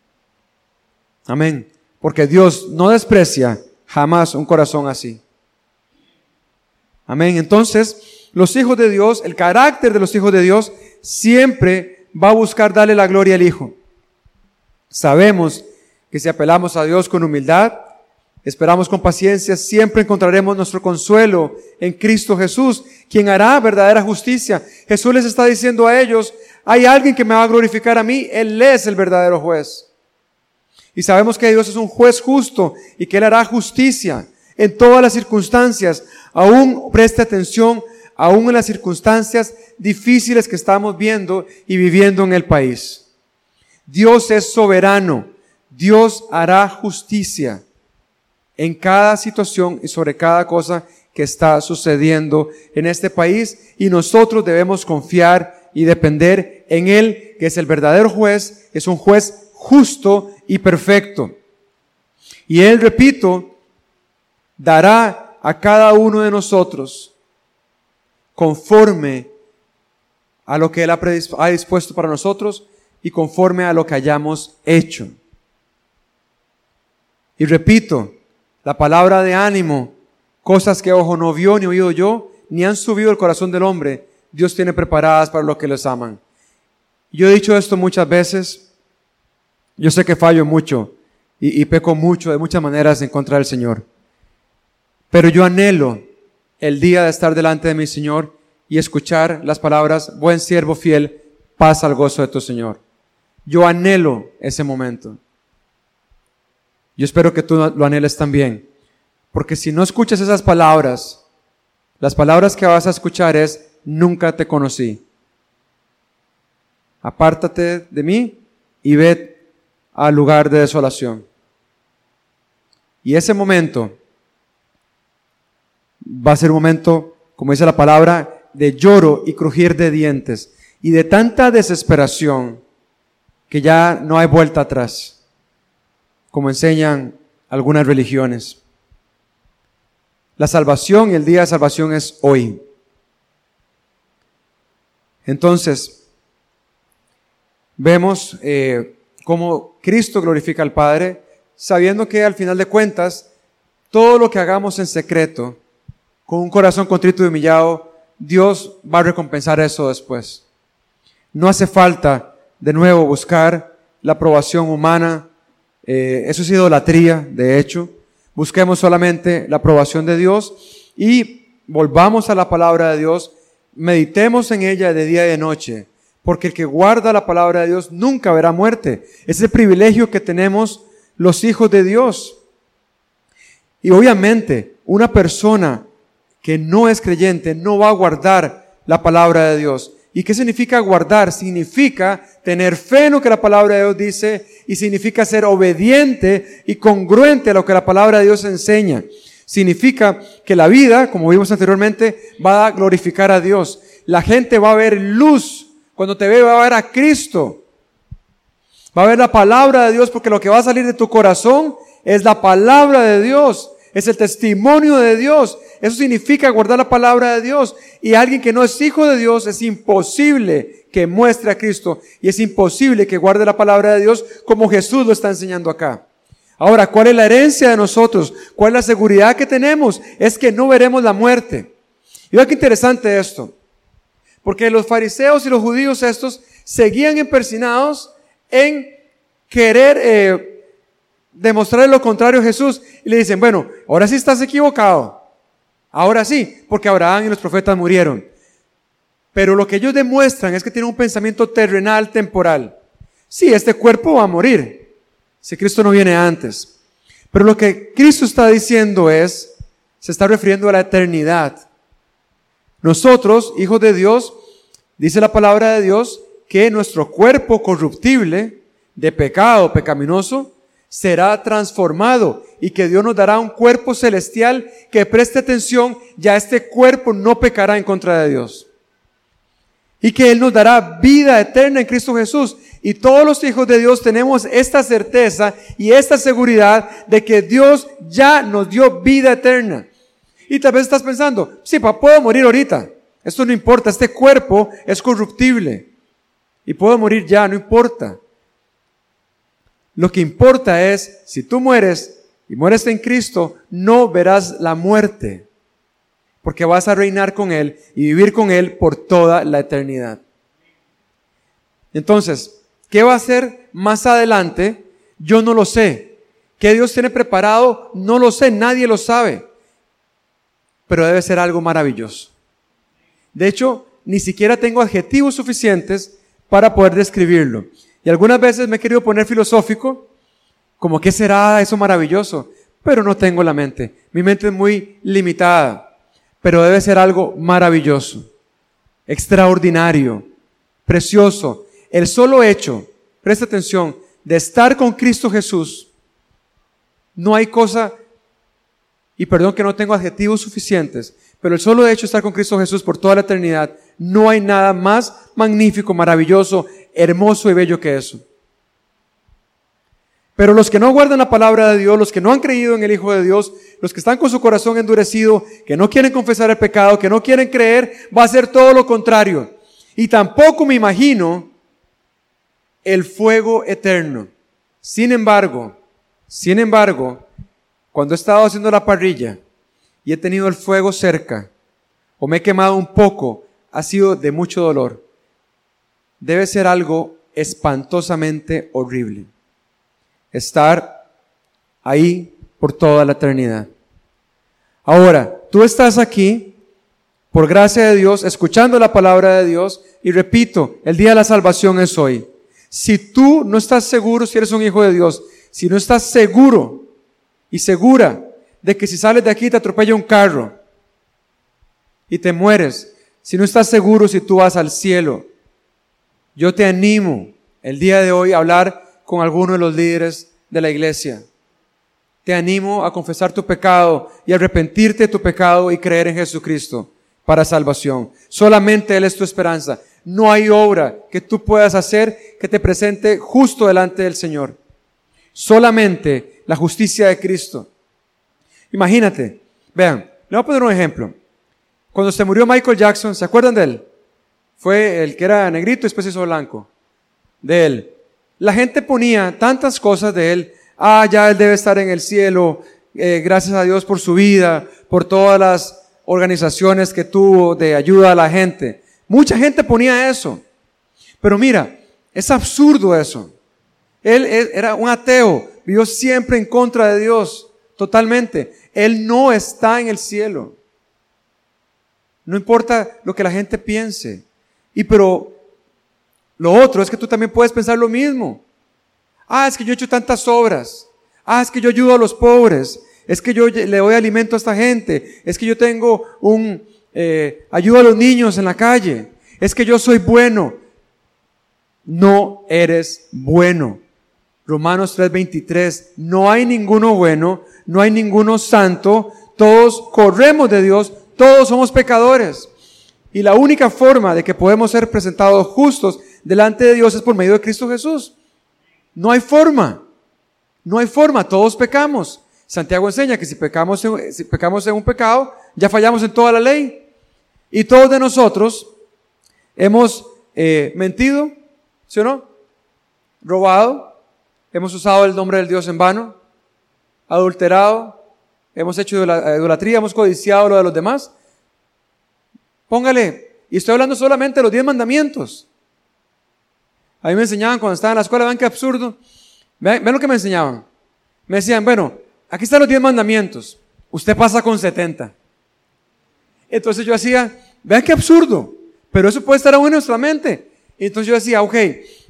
Amén. Porque Dios no desprecia jamás un corazón así. Amén. Entonces, los hijos de Dios, el carácter de los hijos de Dios siempre va a buscar darle la gloria al Hijo. Sabemos que si apelamos a Dios con humildad, esperamos con paciencia, siempre encontraremos nuestro consuelo en Cristo Jesús, quien hará verdadera justicia. Jesús les está diciendo a ellos: hay alguien que me va a glorificar a mí, Él es el verdadero juez. Y sabemos que Dios es un juez justo y que Él hará justicia en todas las circunstancias. Aún preste atención, aún en las circunstancias difíciles que estamos viendo y viviendo en el país. Dios es soberano. Dios hará justicia en cada situación y sobre cada cosa que está sucediendo en este país, y nosotros debemos confiar y depender en Él, que es el verdadero juez, es un juez justo y perfecto. Y Él, repito, dará a cada uno de nosotros conforme a lo que Él ha dispuesto para nosotros y conforme a lo que hayamos hecho. Y repito, la palabra de ánimo cosas que ojo no vio ni oído yo, ni han subido el corazón del hombre, Dios tiene preparadas para los que les aman. Yo he dicho esto muchas veces. Yo sé que fallo mucho y peco mucho de muchas maneras en contra del Señor. Pero yo anhelo el día de estar delante de mi Señor y escuchar las palabras, buen siervo fiel, pasa al gozo de tu Señor. Yo anhelo ese momento. Yo espero que tú lo anheles también. Porque si no escuchas esas palabras, las palabras que vas a escuchar es, nunca te conocí. Apártate de mí y ve al lugar de desolación. Y ese momento va a ser un momento, como dice la palabra, de lloro y crujir de dientes y de tanta desesperación que ya no hay vuelta atrás, como enseñan algunas religiones. La salvación y el día de salvación es hoy. Entonces, vemos cómo Cristo glorifica al Padre, sabiendo que al final de cuentas, todo lo que hagamos en secreto, con un corazón contrito y humillado, Dios va a recompensar eso después. No hace falta de nuevo buscar la aprobación humana, eso es idolatría, de hecho. Busquemos solamente la aprobación de Dios y volvamos a la palabra de Dios, meditemos en ella de día y de noche, porque el que guarda la palabra de Dios nunca verá muerte. Es el privilegio que tenemos los hijos de Dios. Y obviamente, una persona que no es creyente no va a guardar la palabra de Dios. ¿Y qué significa guardar? Significa tener fe en lo que la palabra de Dios dice y significa ser obediente y congruente a lo que la palabra de Dios enseña. Significa que la vida, como vimos anteriormente, va a glorificar a Dios. La gente va a ver luz. Cuando te ve va a ver a Cristo. Va a ver la palabra de Dios, porque lo que va a salir de tu corazón es la palabra de Dios. Es el testimonio de Dios. Eso significa guardar la palabra de Dios. Y alguien que no es hijo de Dios, es imposible que muestre a Cristo. Y es imposible que guarde la palabra de Dios como Jesús lo está enseñando acá. Ahora, ¿cuál es la herencia de nosotros? ¿Cuál es la seguridad que tenemos? Es que no veremos la muerte. Y vean qué interesante esto. Porque los fariseos y los judíos estos seguían empecinados en querer demostrar lo contrario a Jesús. Y le dicen, bueno, ahora sí estás equivocado. Ahora sí, porque Abraham y los profetas murieron. Pero lo que ellos demuestran es que tienen un pensamiento terrenal, temporal. Sí, este cuerpo va a morir, si Cristo no viene antes. Pero lo que Cristo está diciendo se está refiriendo a la eternidad. Nosotros, hijos de Dios, dice la palabra de Dios, que nuestro cuerpo corruptible, de pecado, pecaminoso, será transformado y que Dios nos dará un cuerpo celestial que preste atención, ya este cuerpo no pecará en contra de Dios. Y que Él nos dará vida eterna en Cristo Jesús. Y todos los hijos de Dios tenemos esta certeza y esta seguridad de que Dios ya nos dio vida eterna. Y tal vez estás pensando, sí, puedo morir ahorita. Esto no importa, este cuerpo es corruptible. Y puedo morir ya, no importa. Lo que importa es, si tú mueres y mueres en Cristo, no verás la muerte. Porque vas a reinar con Él y vivir con Él por toda la eternidad. Entonces, ¿qué va a hacer más adelante? Yo no lo sé. ¿Qué Dios tiene preparado? No lo sé, nadie lo sabe. Pero debe ser algo maravilloso. De hecho, ni siquiera tengo adjetivos suficientes para poder describirlo. Y algunas veces me he querido poner filosófico, como ¿qué será eso maravilloso? Pero no tengo la mente. Mi mente es muy limitada. Pero debe ser algo maravilloso, extraordinario, precioso. El solo hecho, presta atención, de estar con Cristo Jesús, no hay cosa, y perdón que no tengo adjetivos suficientes, pero el solo hecho de estar con Cristo Jesús por toda la eternidad, no hay nada más magnífico, maravilloso, hermoso y bello que eso. Pero los que no guardan la palabra de Dios, los que no han creído en el Hijo de Dios, los que están con su corazón endurecido, que no quieren confesar el pecado, que no quieren creer, va a ser todo lo contrario. Y tampoco me imagino el fuego eterno. Sin embargo, cuando he estado haciendo la parrilla y he tenido el fuego cerca, o me he quemado un poco, ha sido de mucho dolor. Debe ser algo espantosamente horrible estar ahí por toda la eternidad. Ahora, tú estás aquí por gracia de Dios, escuchando la palabra de Dios, y repito, el día de la salvación es hoy. Si tú no estás seguro si eres un hijo de Dios, si no estás seguro y segura de que si sales de aquí te atropella un carro y te mueres, si no estás seguro si tú vas al cielo, yo te animo el día de hoy a hablar con alguno de los líderes de la iglesia. Te animo a confesar tu pecado y arrepentirte de tu pecado y creer en Jesucristo para salvación. Solamente Él es tu esperanza. No hay obra que tú puedas hacer que te presente justo delante del Señor. Solamente la justicia de Cristo. Imagínate, vean, le voy a poner un ejemplo. Cuando se murió Michael Jackson, ¿se acuerdan de él? Fue el que era negrito y después se hizo blanco. De él. La gente ponía tantas cosas de él. Ya él debe estar en el cielo. Gracias a Dios por su vida, por todas las organizaciones que tuvo de ayuda a la gente. Mucha gente ponía eso. Pero mira, es absurdo eso. Él era un ateo, vivió siempre en contra de Dios, totalmente. Él no está en el cielo. No importa lo que la gente piense. Pero lo otro es que tú también puedes pensar lo mismo. Es que yo he hecho tantas obras. Es que yo ayudo a los pobres. Es que yo le doy alimento a esta gente. Es que yo tengo ayudo a los niños en la calle. Es que yo soy bueno. No eres bueno. Romanos 3:23. No hay ninguno bueno, no hay ninguno santo. Todos corremos de Dios, todos somos pecadores. Y la única forma de que podemos ser presentados justos delante de Dios es por medio de Cristo Jesús. No hay forma. No hay forma, todos pecamos. Santiago enseña que si pecamos en un pecado, ya fallamos en toda la ley. Y todos de nosotros hemos mentido, ¿sí o no? Robado, hemos usado el nombre del Dios en vano, adulterado, hemos hecho idolatría, hemos codiciado lo de los demás. Póngale, y estoy hablando solamente de los 10 mandamientos. A mí me enseñaban cuando estaba en la escuela, vean qué absurdo. Ven lo que me enseñaban. Me decían, bueno, aquí están los 10 mandamientos. Usted pasa con 70. Entonces yo hacía, vean qué absurdo. Pero eso puede estar aún en nuestra mente. Y entonces yo decía, ok,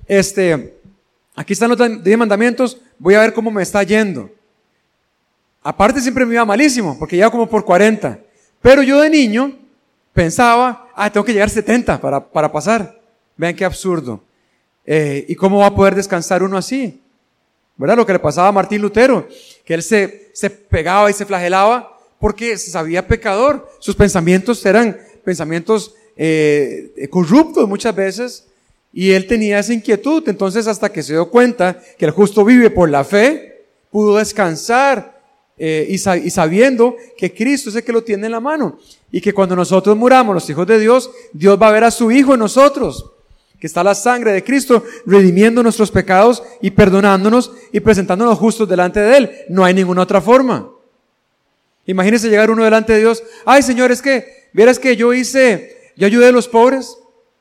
aquí están los 10 mandamientos, voy a ver cómo me está yendo. Aparte siempre me iba malísimo, porque iba como por 40. Pero yo de niño pensaba, tengo que llegar a 70 para pasar. Vean qué absurdo. ¿Y cómo va a poder descansar uno así? ¿Verdad? Lo que le pasaba a Martín Lutero, que él se pegaba y se flagelaba porque se sabía pecador. Sus pensamientos eran pensamientos corruptos muchas veces, y él tenía esa inquietud. Entonces, hasta que se dio cuenta que el justo vive por la fe, pudo descansar y sabiendo que Cristo es el que lo tiene en la mano, y que cuando nosotros muramos, los hijos de Dios, Dios va a ver a su Hijo en nosotros, que está la sangre de Cristo redimiendo nuestros pecados y perdonándonos y presentándonos justos delante de Él. No hay ninguna otra forma. Imagínese llegar uno delante de Dios. Señor, es que, vieras que yo ayudé a los pobres.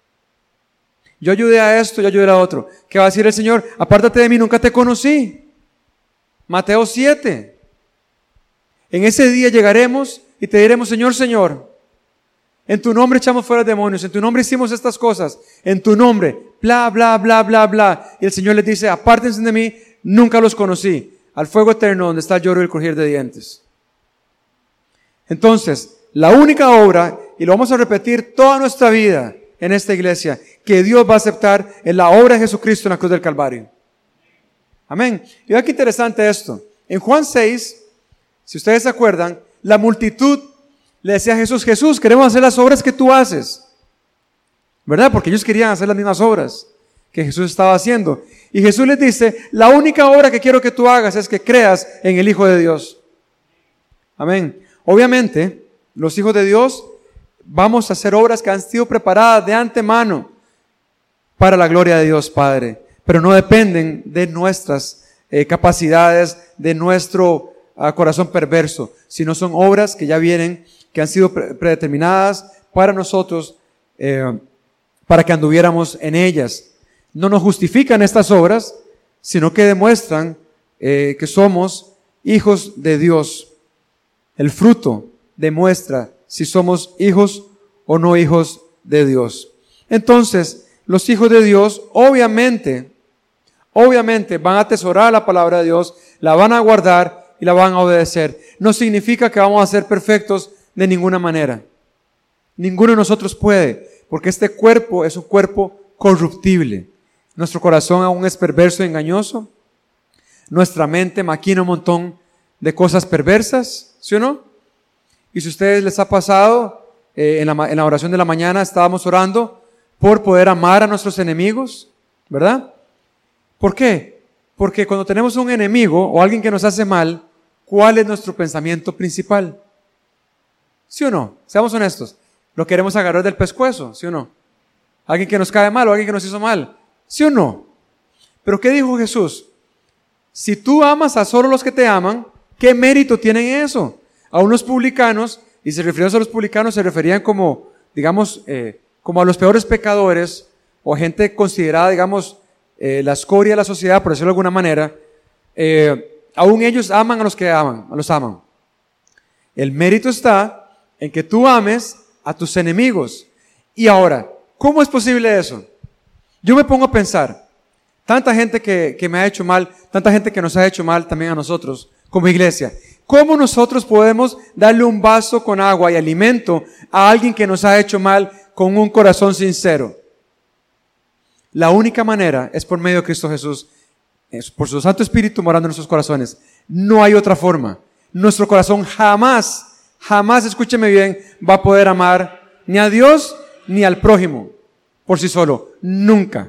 Yo ayudé a esto, yo ayudé a otro. ¿Qué va a decir el Señor? Apártate de mí, nunca te conocí. Mateo 7. En ese día llegaremos y te diremos, Señor, Señor, en tu nombre echamos fuera demonios, en tu nombre hicimos estas cosas, en tu nombre, bla, bla, bla, bla, bla. Y el Señor les dice, apártense de mí, nunca los conocí, al fuego eterno donde está el lloro y el crujir de dientes. Entonces, la única obra, y lo vamos a repetir toda nuestra vida en esta iglesia, que Dios va a aceptar es la obra de Jesucristo en la cruz del Calvario. Amén. Y vean qué interesante esto. En Juan 6, si ustedes se acuerdan, la multitud le decía a Jesús, Jesús, queremos hacer las obras que tú haces. ¿Verdad? Porque ellos querían hacer las mismas obras que Jesús estaba haciendo. Y Jesús les dice, la única obra que quiero que tú hagas es que creas en el Hijo de Dios. Amén. Obviamente, los hijos de Dios vamos a hacer obras que han sido preparadas de antemano para la gloria de Dios Padre, pero no dependen de nuestras capacidades, de nuestro a corazón perverso, sino son obras que ya vienen, que han sido predeterminadas para nosotros, para que anduviéramos en ellas. No nos justifican estas obras, sino que demuestran que somos hijos de Dios. El fruto demuestra si somos hijos o no hijos de Dios. Entonces, los hijos de Dios obviamente van a atesorar la palabra de Dios, la van a guardar y la van a obedecer. No significa que vamos a ser perfectos de ninguna manera. Ninguno de nosotros puede, porque este cuerpo es un cuerpo corruptible. Nuestro corazón aún es perverso y engañoso. Nuestra mente maquina un montón de cosas perversas, ¿sí o no? Y si a ustedes les ha pasado, en la oración de la mañana estábamos orando por poder amar a nuestros enemigos, ¿verdad? ¿Por qué? Porque cuando tenemos un enemigo o alguien que nos hace mal, ¿cuál es nuestro pensamiento principal? ¿Sí o no? Seamos honestos. Lo queremos agarrar del pescuezo, ¿sí o no? Alguien que nos cae mal o alguien que nos hizo mal, ¿sí o no? Pero ¿qué dijo Jesús? Si tú amas a solo los que te aman, ¿qué mérito tienen eso? A unos publicanos, y se refiriendo a los publicanos, se referían como, digamos, como a los peores pecadores, o gente considerada, digamos, la escoria de la sociedad, por decirlo de alguna manera. Aún ellos aman a los que los aman. El mérito está en que tú ames a tus enemigos. Y ahora, ¿cómo es posible eso? Yo me pongo a pensar, tanta gente que me ha hecho mal, tanta gente que nos ha hecho mal también a nosotros, como iglesia. ¿Cómo nosotros podemos darle un vaso con agua y alimento a alguien que nos ha hecho mal con un corazón sincero? La única manera es por medio de Cristo Jesús, por su Santo Espíritu morando en nuestros corazones. No hay otra forma. Nuestro corazón jamás, escúcheme bien, va a poder amar ni a Dios ni al prójimo por sí solo. Nunca.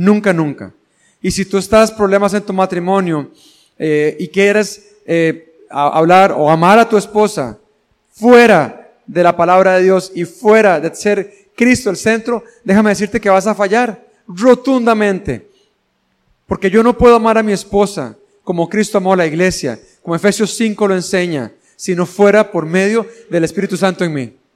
Y si tú estás problemas en tu matrimonio y quieres hablar o amar a tu esposa fuera de la palabra de Dios y fuera de ser Cristo el centro, déjame decirte que vas a fallar rotundamente. Porque yo no puedo amar a mi esposa como Cristo amó a la iglesia, como Efesios 5 lo enseña, si no fuera por medio del Espíritu Santo en mí.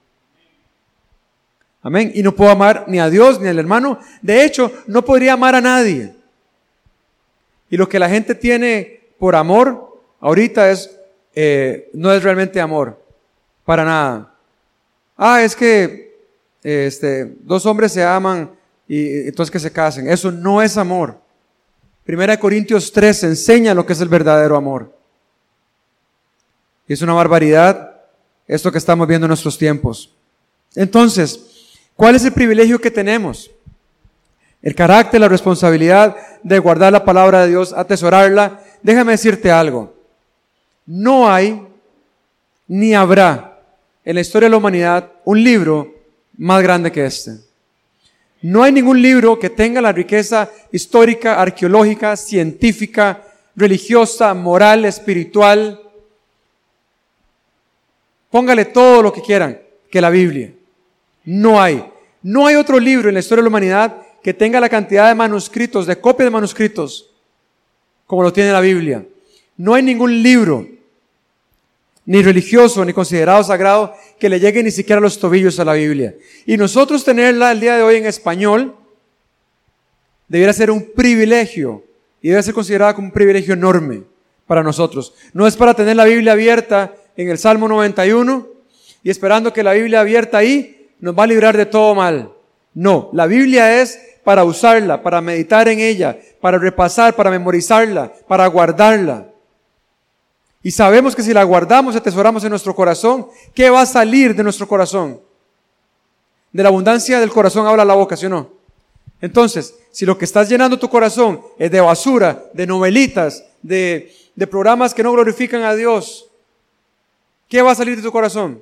Amén. Y no puedo amar ni a Dios ni al hermano. De hecho, no podría amar a nadie. Y lo que la gente tiene por amor ahorita no es realmente amor. Para nada. Es que dos hombres se aman y entonces que se casen. Eso no es amor. 1 Corintios 3 enseña lo que es el verdadero amor. Y es una barbaridad esto que estamos viendo en nuestros tiempos. Entonces, ¿cuál es el privilegio que tenemos? El carácter, la responsabilidad de guardar la palabra de Dios, atesorarla. Déjame decirte algo. No hay, ni habrá en la historia de la humanidad un libro más grande que este. No hay ningún libro que tenga la riqueza histórica, arqueológica, científica, religiosa, moral, espiritual. Póngale todo lo que quieran, que la Biblia. No hay otro libro en la historia de la humanidad que tenga la cantidad de manuscritos, de copias de manuscritos, como lo tiene la Biblia. No hay ningún libro, ni religioso, ni considerado sagrado, que le llegue ni siquiera a los tobillos a la Biblia. Y nosotros tenerla el día de hoy en español, debiera ser un privilegio, y debe ser considerada como un privilegio enorme para nosotros. No es para tener la Biblia abierta en el Salmo 91, y esperando que la Biblia abierta ahí nos va a librar de todo mal. No, la Biblia es para usarla, para meditar en ella, para repasar, para memorizarla, para guardarla. Y sabemos que si la guardamos y atesoramos en nuestro corazón, ¿qué va a salir de nuestro corazón? De la abundancia del corazón habla la boca, ¿sí o no? Entonces, si lo que estás llenando tu corazón es de basura, de novelitas, de programas que no glorifican a Dios, ¿qué va a salir de tu corazón?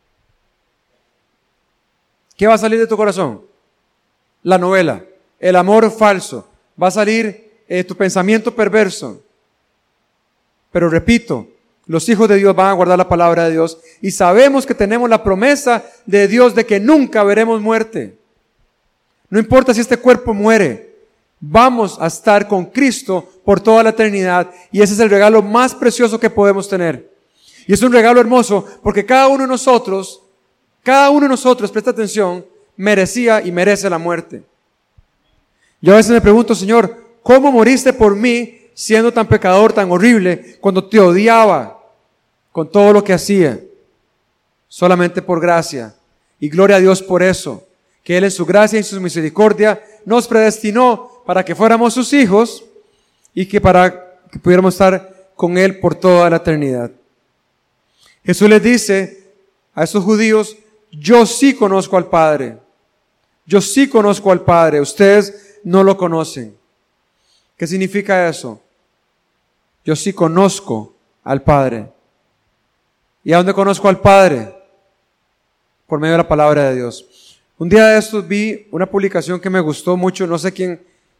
¿Qué va a salir de tu corazón? La novela, el amor falso, va a salir tu pensamiento perverso. Pero repito, los hijos de Dios van a guardar la palabra de Dios y sabemos que tenemos la promesa de Dios de que nunca veremos muerte. No importa si este cuerpo muere, vamos a estar con Cristo por toda la eternidad y ese es el regalo más precioso que podemos tener. Y es un regalo hermoso porque cada uno de nosotros, presta atención, merecía y merece la muerte. Yo a veces me pregunto, Señor, ¿cómo moriste por mí siendo tan pecador, tan horrible, cuando te odiaba con todo lo que hacía? Solamente por gracia. Y gloria a Dios por eso, que Él en su gracia y en su misericordia nos predestinó para que fuéramos sus hijos y que para que pudiéramos estar con Él por toda la eternidad. Jesús les dice a esos judíos, yo sí conozco al Padre. Yo sí conozco al Padre. Ustedes no lo conocen. ¿Qué significa eso? Yo sí conozco al Padre. ¿Y a dónde conozco al Padre? Por medio de la palabra de Dios. Un día de estos vi una publicación que me gustó mucho, no sé quién,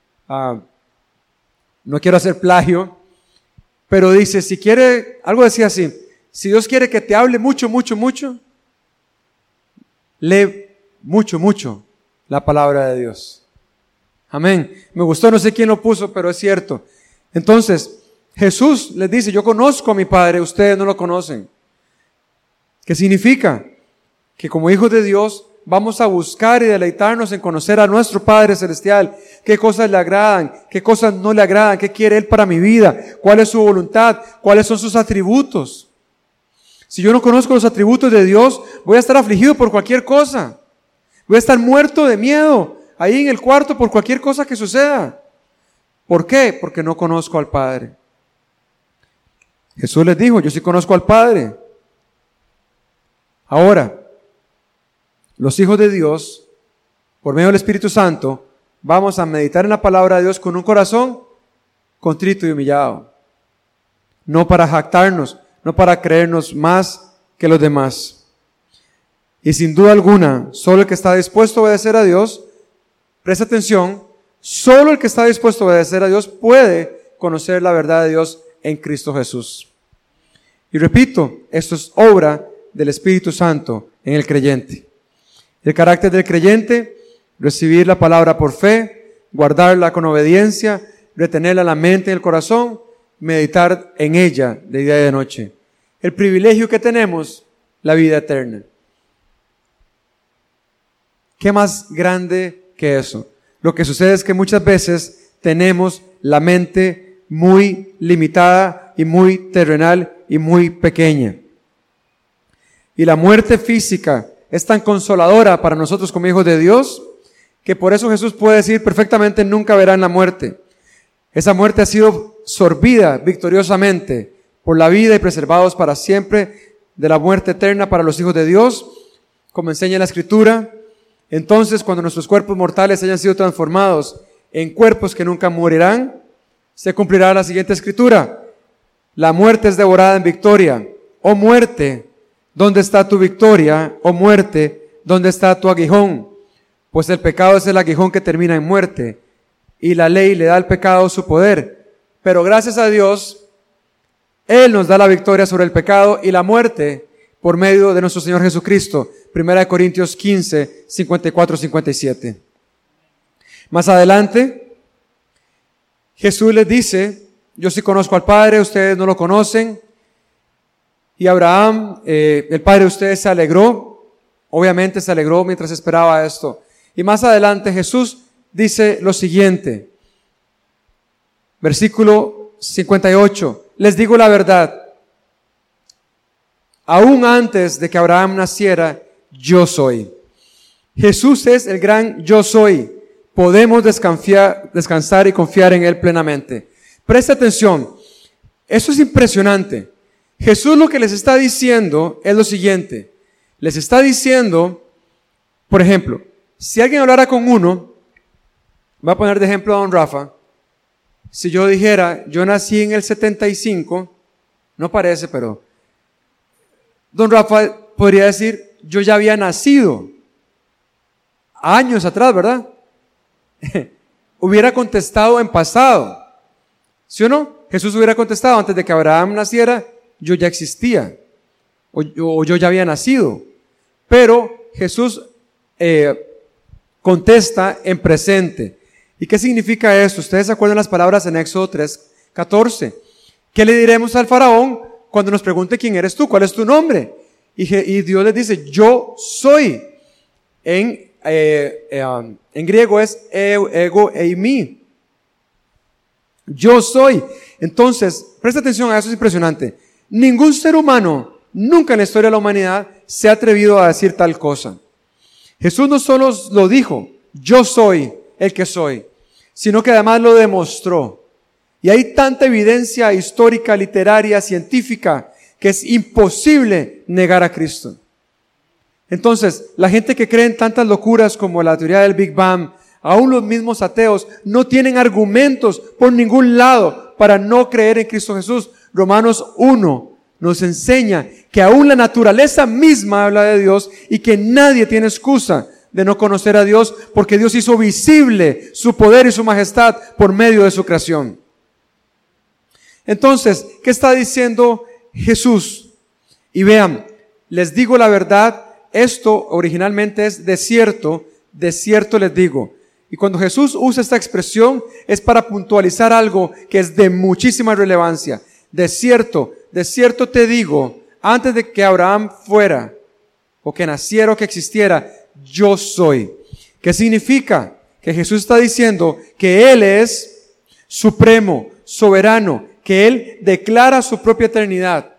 no quiero hacer plagio, pero dice, si quiere, algo decía así, si Dios quiere que te hable mucho, lee mucho la palabra de Dios. Amén. Me gustó, no sé quién lo puso, pero es cierto. Entonces, Jesús les dice, yo conozco a mi Padre, ustedes no lo conocen. ¿Qué significa? Que como hijos de Dios vamos a buscar y deleitarnos en conocer a nuestro Padre Celestial. ¿Qué cosas le agradan? ¿Qué cosas no le agradan? ¿Qué quiere Él para mi vida? ¿Cuál es su voluntad? ¿Cuáles son sus atributos? Si yo no conozco los atributos de Dios, voy a estar afligido por cualquier cosa. Voy a estar muerto de miedo ahí en el cuarto por cualquier cosa que suceda. ¿Por qué? Porque no conozco al Padre. Jesús les dijo, yo sí conozco al Padre. Ahora, los hijos de Dios, por medio del Espíritu Santo, vamos a meditar en la palabra de Dios con un corazón contrito y humillado. No para jactarnos, no para creernos más que los demás. Y sin duda alguna, solo el que está dispuesto a obedecer a Dios, presta atención, solo el que está dispuesto a obedecer a Dios puede conocer la verdad de Dios en Cristo Jesús. Y repito, esto es obra del Espíritu Santo en el creyente. El carácter del creyente, recibir la palabra por fe, guardarla con obediencia, retenerla en la mente y el corazón, meditar en ella de día y de noche. El privilegio que tenemos, la vida eterna. ¿Qué más grande que eso? Lo que sucede es que muchas veces tenemos la mente muy limitada y muy terrenal y muy pequeña. Y la muerte física es tan consoladora para nosotros como hijos de Dios, que por eso Jesús puede decir perfectamente, nunca verán la muerte. Esa muerte ha sido sorbida victoriosamente por la vida y preservados para siempre de la muerte eterna para los hijos de Dios, como enseña la Escritura. Entonces, cuando nuestros cuerpos mortales hayan sido transformados en cuerpos que nunca morirán, se cumplirá la siguiente Escritura. La muerte es devorada en victoria. Oh muerte, ¿dónde está tu victoria? Oh muerte, ¿dónde está tu aguijón? Pues el pecado es el aguijón que termina en muerte, y la ley le da al pecado su poder. Pero gracias a Dios, Él nos da la victoria sobre el pecado y la muerte por medio de nuestro Señor Jesucristo. 1 Corintios 15, 54-57. Más adelante, Jesús les dice, yo sí conozco al Padre, ustedes no lo conocen. Y Abraham, el padre de ustedes, se alegró, obviamente se alegró mientras esperaba esto. Y más adelante Jesús dice lo siguiente, versículo 58, les digo la verdad, aún antes de que Abraham naciera, yo soy. Jesús es el gran yo soy. Podemos descansar y confiar en Él plenamente. Presta atención, eso es impresionante. Jesús lo que les está diciendo es lo siguiente. Les está diciendo, por ejemplo, si alguien hablara con uno, voy a poner de ejemplo a don Rafa, si yo dijera, yo nací en el 75, no parece, pero don Rafa podría decir, yo ya había nacido años atrás, ¿verdad? Hubiera contestado en pasado, ¿sí o no? Jesús hubiera contestado, antes de que Abraham naciera, yo ya existía, o yo ya había nacido. Pero Jesús contesta en presente. ¿Y qué significa esto? Ustedes se acuerdan las palabras en Éxodo 3:14. ¿Qué le diremos al faraón cuando nos pregunte quién eres tú, cuál es tu nombre. Y Dios les dice, yo soy. En griego es ego eimi. Yo soy. Entonces, presta atención a eso, es impresionante. Ningún ser humano, nunca en la historia de la humanidad, se ha atrevido a decir tal cosa. Jesús no solo lo dijo, yo soy el que soy, sino que además lo demostró. Y hay tanta evidencia histórica, literaria, científica, que es imposible negar a Cristo. Entonces, la gente que cree en tantas locuras como la teoría del Big Bang, aún los mismos ateos, no tienen argumentos por ningún lado para no creer en Cristo Jesús. Romanos 1 nos enseña que aún la naturaleza misma habla de Dios y que nadie tiene excusa de no conocer a Dios porque Dios hizo visible su poder y su majestad por medio de su creación. Entonces, ¿qué está diciendo Jesús? Y vean, les digo la verdad, esto originalmente es de cierto les digo. Y cuando Jesús usa esta expresión es para puntualizar algo que es de muchísima relevancia. De cierto te digo, antes de que Abraham fuera, o que naciera o que existiera, yo soy. ¿Qué significa? Que Jesús está diciendo que Él es supremo, soberano, que Él declara su propia eternidad,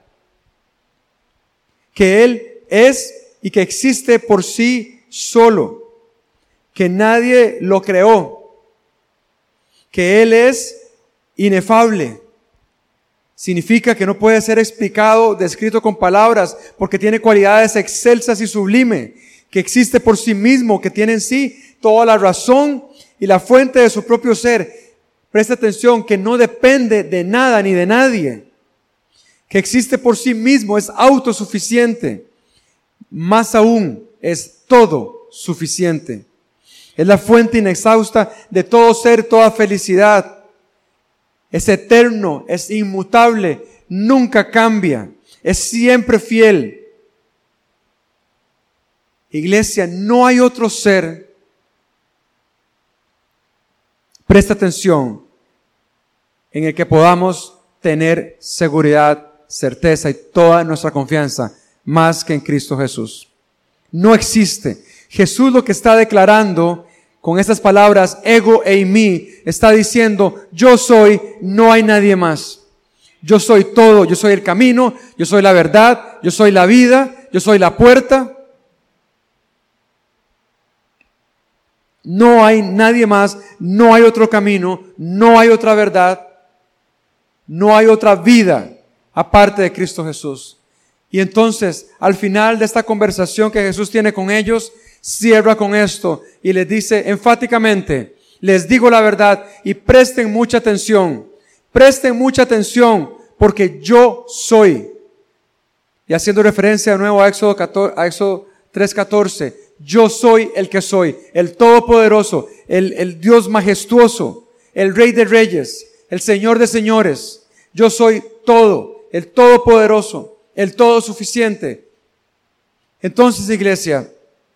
que Él es y que existe por sí solo, que nadie lo creó, que Él es inefable. Significa que no puede ser explicado, descrito con palabras, porque tiene cualidades excelsas y sublimes, que existe por sí mismo, que tiene en sí toda la razón y la fuente de su propio ser. Presta atención, que no depende de nada ni de nadie, que existe por sí mismo, es autosuficiente, más aún, es todo suficiente. Es la fuente inexhausta de todo ser, toda felicidad. Es eterno, es inmutable, nunca cambia, es siempre fiel. Iglesia, no hay otro ser, presta atención, en el que podamos tener seguridad, certeza y toda nuestra confianza, más que en Cristo Jesús. No existe. Jesús lo que está declarando con estas palabras, ego eimi, está diciendo, yo soy, no hay nadie más. Yo soy todo, yo soy el camino, yo soy la verdad, yo soy la vida, yo soy la puerta. No hay nadie más, no hay otro camino, no hay otra verdad, no hay otra vida aparte de Cristo Jesús. Y entonces, al final de esta conversación que Jesús tiene con ellos, cierra con esto y les dice enfáticamente, les digo la verdad y presten mucha atención porque yo soy. Y haciendo referencia de nuevo a Éxodo 3:14, yo soy el que soy, el Todopoderoso, el Dios majestuoso, el Rey de Reyes, el Señor de Señores. Yo soy todo, el Todopoderoso, el Todo Suficiente. Entonces, iglesia,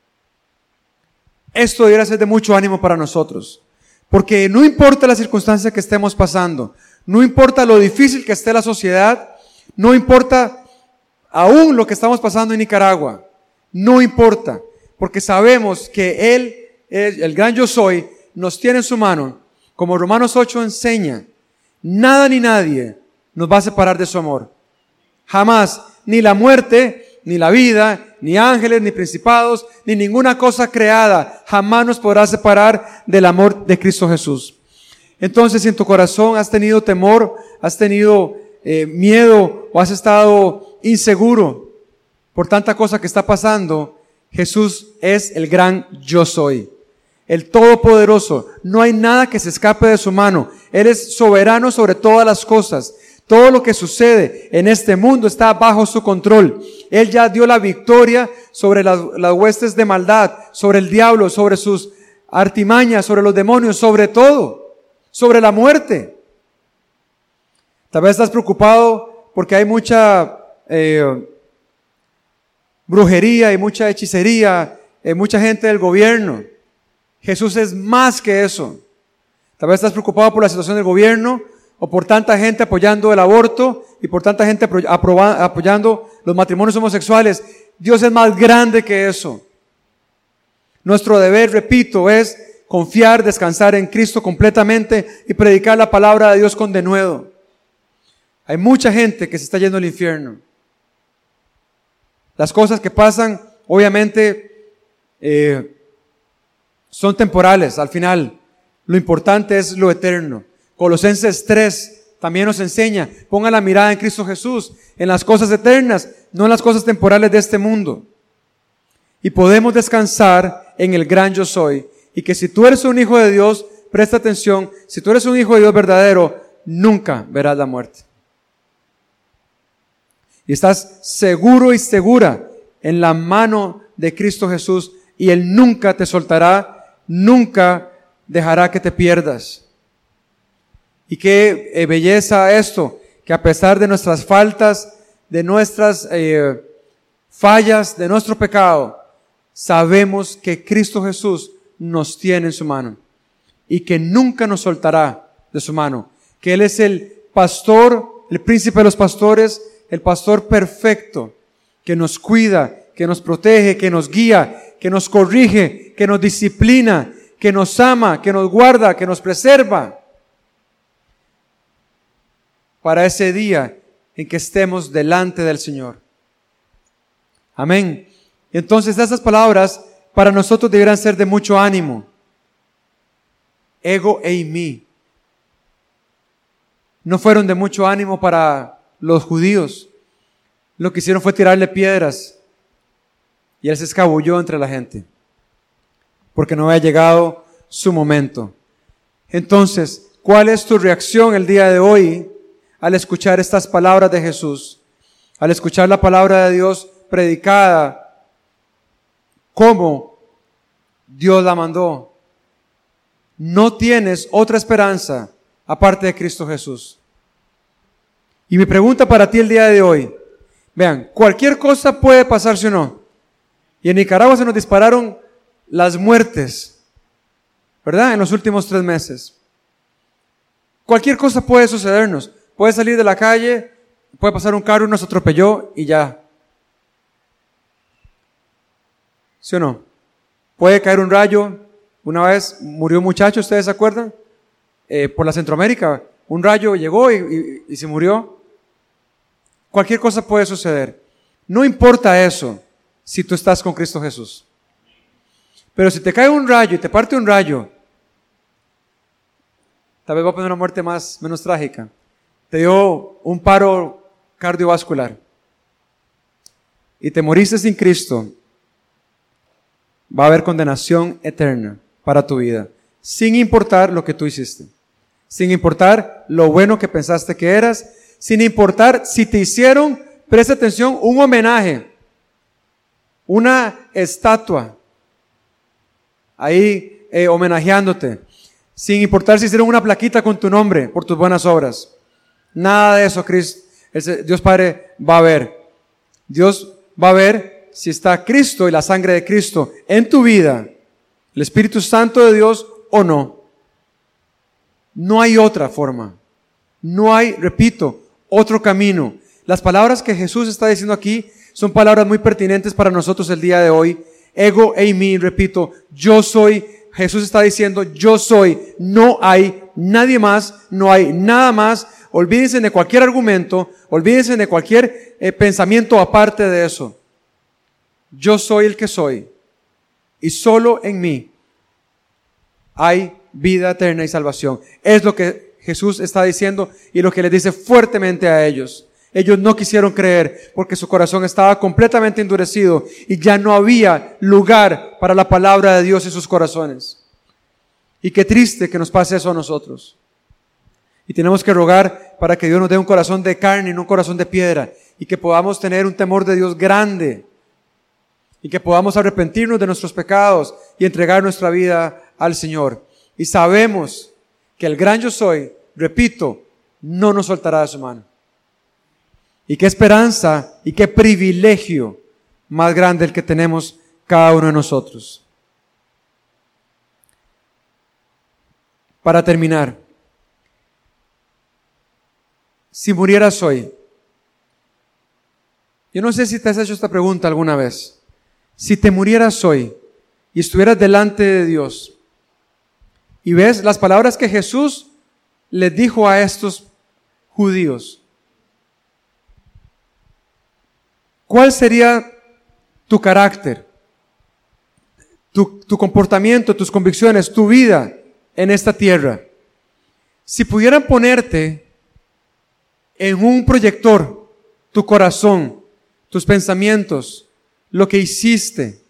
esto debería ser de mucho ánimo para nosotros, porque no importa la circunstancia que estemos pasando, no importa lo difícil que esté la sociedad, no importa aún lo que estamos pasando en Nicaragua, no importa, porque sabemos que Él, el gran yo soy, nos tiene en su mano, como Romanos 8 enseña, nada ni nadie nos va a separar de su amor, jamás, ni la muerte, ni la vida, ni ángeles, ni principados, ni ninguna cosa creada jamás nos podrá separar del amor de Cristo Jesús. Entonces, si en tu corazón has tenido temor, has tenido miedo o has estado inseguro por tanta cosa que está pasando, Jesús es el gran yo soy, el Todopoderoso. No hay nada que se escape de su mano. Él es soberano sobre todas las cosas. Todo lo que sucede en este mundo está bajo su control. Él ya dio la victoria sobre las huestes de maldad, sobre el diablo, sobre sus artimañas, sobre los demonios, sobre todo, sobre la muerte. Tal vez estás preocupado porque hay mucha brujería y mucha hechicería, mucha gente del gobierno. Jesús es más que eso. Tal vez estás preocupado por la situación del gobierno o por tanta gente apoyando el aborto y por tanta gente apoyando los matrimonios homosexuales. Dios es más grande que eso. Nuestro deber, repito, es confiar, descansar en Cristo completamente y predicar la palabra de Dios con denuedo. Hay mucha gente que se está yendo al infierno. Las cosas que pasan, obviamente, son temporales al final. Lo importante es lo eterno. Colosenses 3 también nos enseña, ponga la mirada en Cristo Jesús, en las cosas eternas, no en las cosas temporales de este mundo. Y podemos descansar en el gran yo soy. Y que si tú eres un hijo de Dios, presta atención, si tú eres un hijo de Dios verdadero, nunca verás la muerte. Y estás seguro y segura en la mano de Cristo Jesús, y Él nunca te soltará, nunca dejará que te pierdas. Y qué belleza esto, que a pesar de nuestras faltas, de nuestras fallas, de nuestro pecado, sabemos que Cristo Jesús nos tiene en su mano y que nunca nos soltará de su mano, que Él es el pastor, el príncipe de los pastores, el pastor perfecto, que nos cuida, que nos protege, que nos guía, que nos corrige, que nos disciplina, que nos ama, que nos guarda, que nos preserva, para ese día en que estemos delante del Señor. Amén. Entonces esas palabras para nosotros deberán ser de mucho ánimo. Ego eimi. No fueron de mucho ánimo para los judíos. Lo que hicieron fue tirarle piedras. Y él se escabulló entre la gente, porque no había llegado su momento. Entonces, ¿cuál es tu reacción el día de hoy al escuchar estas palabras de Jesús? Al escuchar la palabra de Dios predicada, como Dios la mandó. No tienes otra esperanza aparte de Cristo Jesús. Y mi pregunta para ti el día de hoy, vean, cualquier cosa puede pasarse o no. Y en Nicaragua se nos dispararon las muertes, ¿verdad? En los últimos 3 meses. Cualquier cosa puede sucedernos. Puede salir de la calle, puede pasar un carro y nos atropelló y ya. ¿Sí o no? Puede caer un rayo. Una vez murió un muchacho, ¿ustedes se acuerdan? Por la Centroamérica. Un rayo llegó y se murió. Cualquier cosa puede suceder. No importa eso si tú estás con Cristo Jesús. Pero si te cae un rayo y te parte un rayo, tal vez va a poner una muerte menos trágica. Te dio un paro cardiovascular y te moriste sin Cristo, va a haber condenación eterna para tu vida, sin importar lo que tú hiciste, sin importar lo bueno que pensaste que eras, sin importar si te hicieron, presta atención, un homenaje, una estatua, ahí homenajeándote, sin importar si hicieron una plaquita con tu nombre por tus buenas obras. Nada de eso, Dios Padre va a ver. Dios va a ver si está Cristo y la sangre de Cristo en tu vida, el Espíritu Santo de Dios o no. No hay otra forma. No hay, repito, otro camino. Las palabras que Jesús está diciendo aquí son palabras muy pertinentes para nosotros el día de hoy. Ego eimi, repito, yo soy. Jesús está diciendo, yo soy. No hay nadie más, no hay nada más. Olvídense de cualquier argumento, olvídense de cualquier pensamiento aparte de eso. Yo soy el que soy. Y solo en mí hay vida eterna y salvación. Es lo que Jesús está diciendo y lo que les dice fuertemente a ellos. Ellos no quisieron creer porque su corazón estaba completamente endurecido y ya no había lugar para la palabra de Dios en sus corazones. Y qué triste que nos pase eso a nosotros. Y tenemos que rogar para que Dios nos dé un corazón de carne y no un corazón de piedra. Y que podamos tener un temor de Dios grande. Y que podamos arrepentirnos de nuestros pecados y entregar nuestra vida al Señor. Y sabemos que el gran yo soy, repito, no nos soltará de su mano. Y qué esperanza y qué privilegio más grande el que tenemos cada uno de nosotros. Para terminar, si murieras hoy. Yo no sé si te has hecho esta pregunta alguna vez. Si te murieras hoy y estuvieras delante de Dios y ves las palabras que Jesús les dijo a estos judíos, ¿cuál sería tu carácter, tu comportamiento, tus convicciones, tu vida en esta tierra? Si pudieran ponerte en un proyector tu corazón, tus pensamientos, lo que hiciste,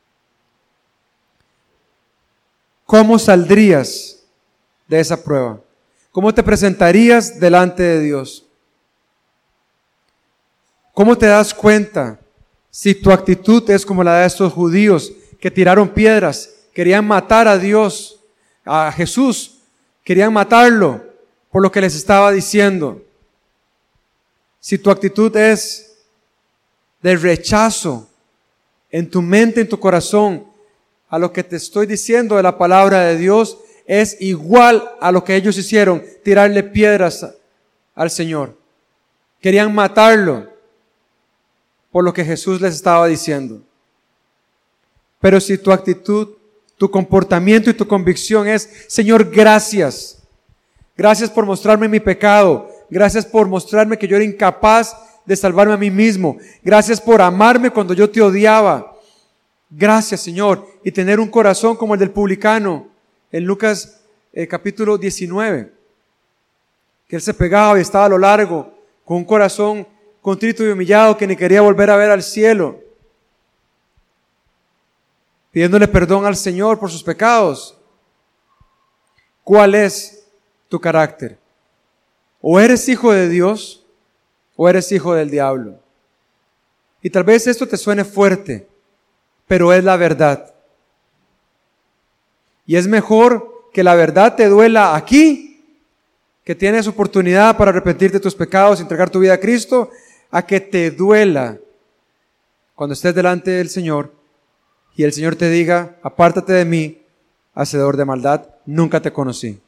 ¿cómo saldrías de esa prueba? ¿Cómo te presentarías delante de Dios? ¿Cómo te das cuenta si tu actitud es como la de estos judíos que tiraron piedras, querían matar a Dios, a Jesús, querían matarlo por lo que les estaba diciendo? Si tu actitud es de rechazo en tu mente, en tu corazón, a lo que te estoy diciendo de la palabra de Dios, es igual a lo que ellos hicieron, tirarle piedras al Señor. Querían matarlo por lo que Jesús les estaba diciendo. Pero si tu actitud, tu comportamiento y tu convicción es: Señor, gracias. Gracias por mostrarme mi pecado. Gracias por mostrarme que yo era incapaz de salvarme a mí mismo. Gracias por amarme cuando yo te odiaba. Gracias, Señor. Y tener un corazón como el del publicano en Lucas capítulo 19. Que él se pegaba y estaba a lo largo con un corazón contrito y humillado que ni quería volver a ver al cielo, pidiéndole perdón al Señor por sus pecados. ¿Cuál es tu carácter? O eres hijo de Dios o eres hijo del diablo. Y tal vez esto te suene fuerte, pero es la verdad. Y es mejor que la verdad te duela aquí, que tienes oportunidad para arrepentirte de tus pecados y entregar tu vida a Cristo, a que te duela cuando estés delante del Señor y el Señor te diga: apártate de mí, hacedor de maldad, nunca te conocí.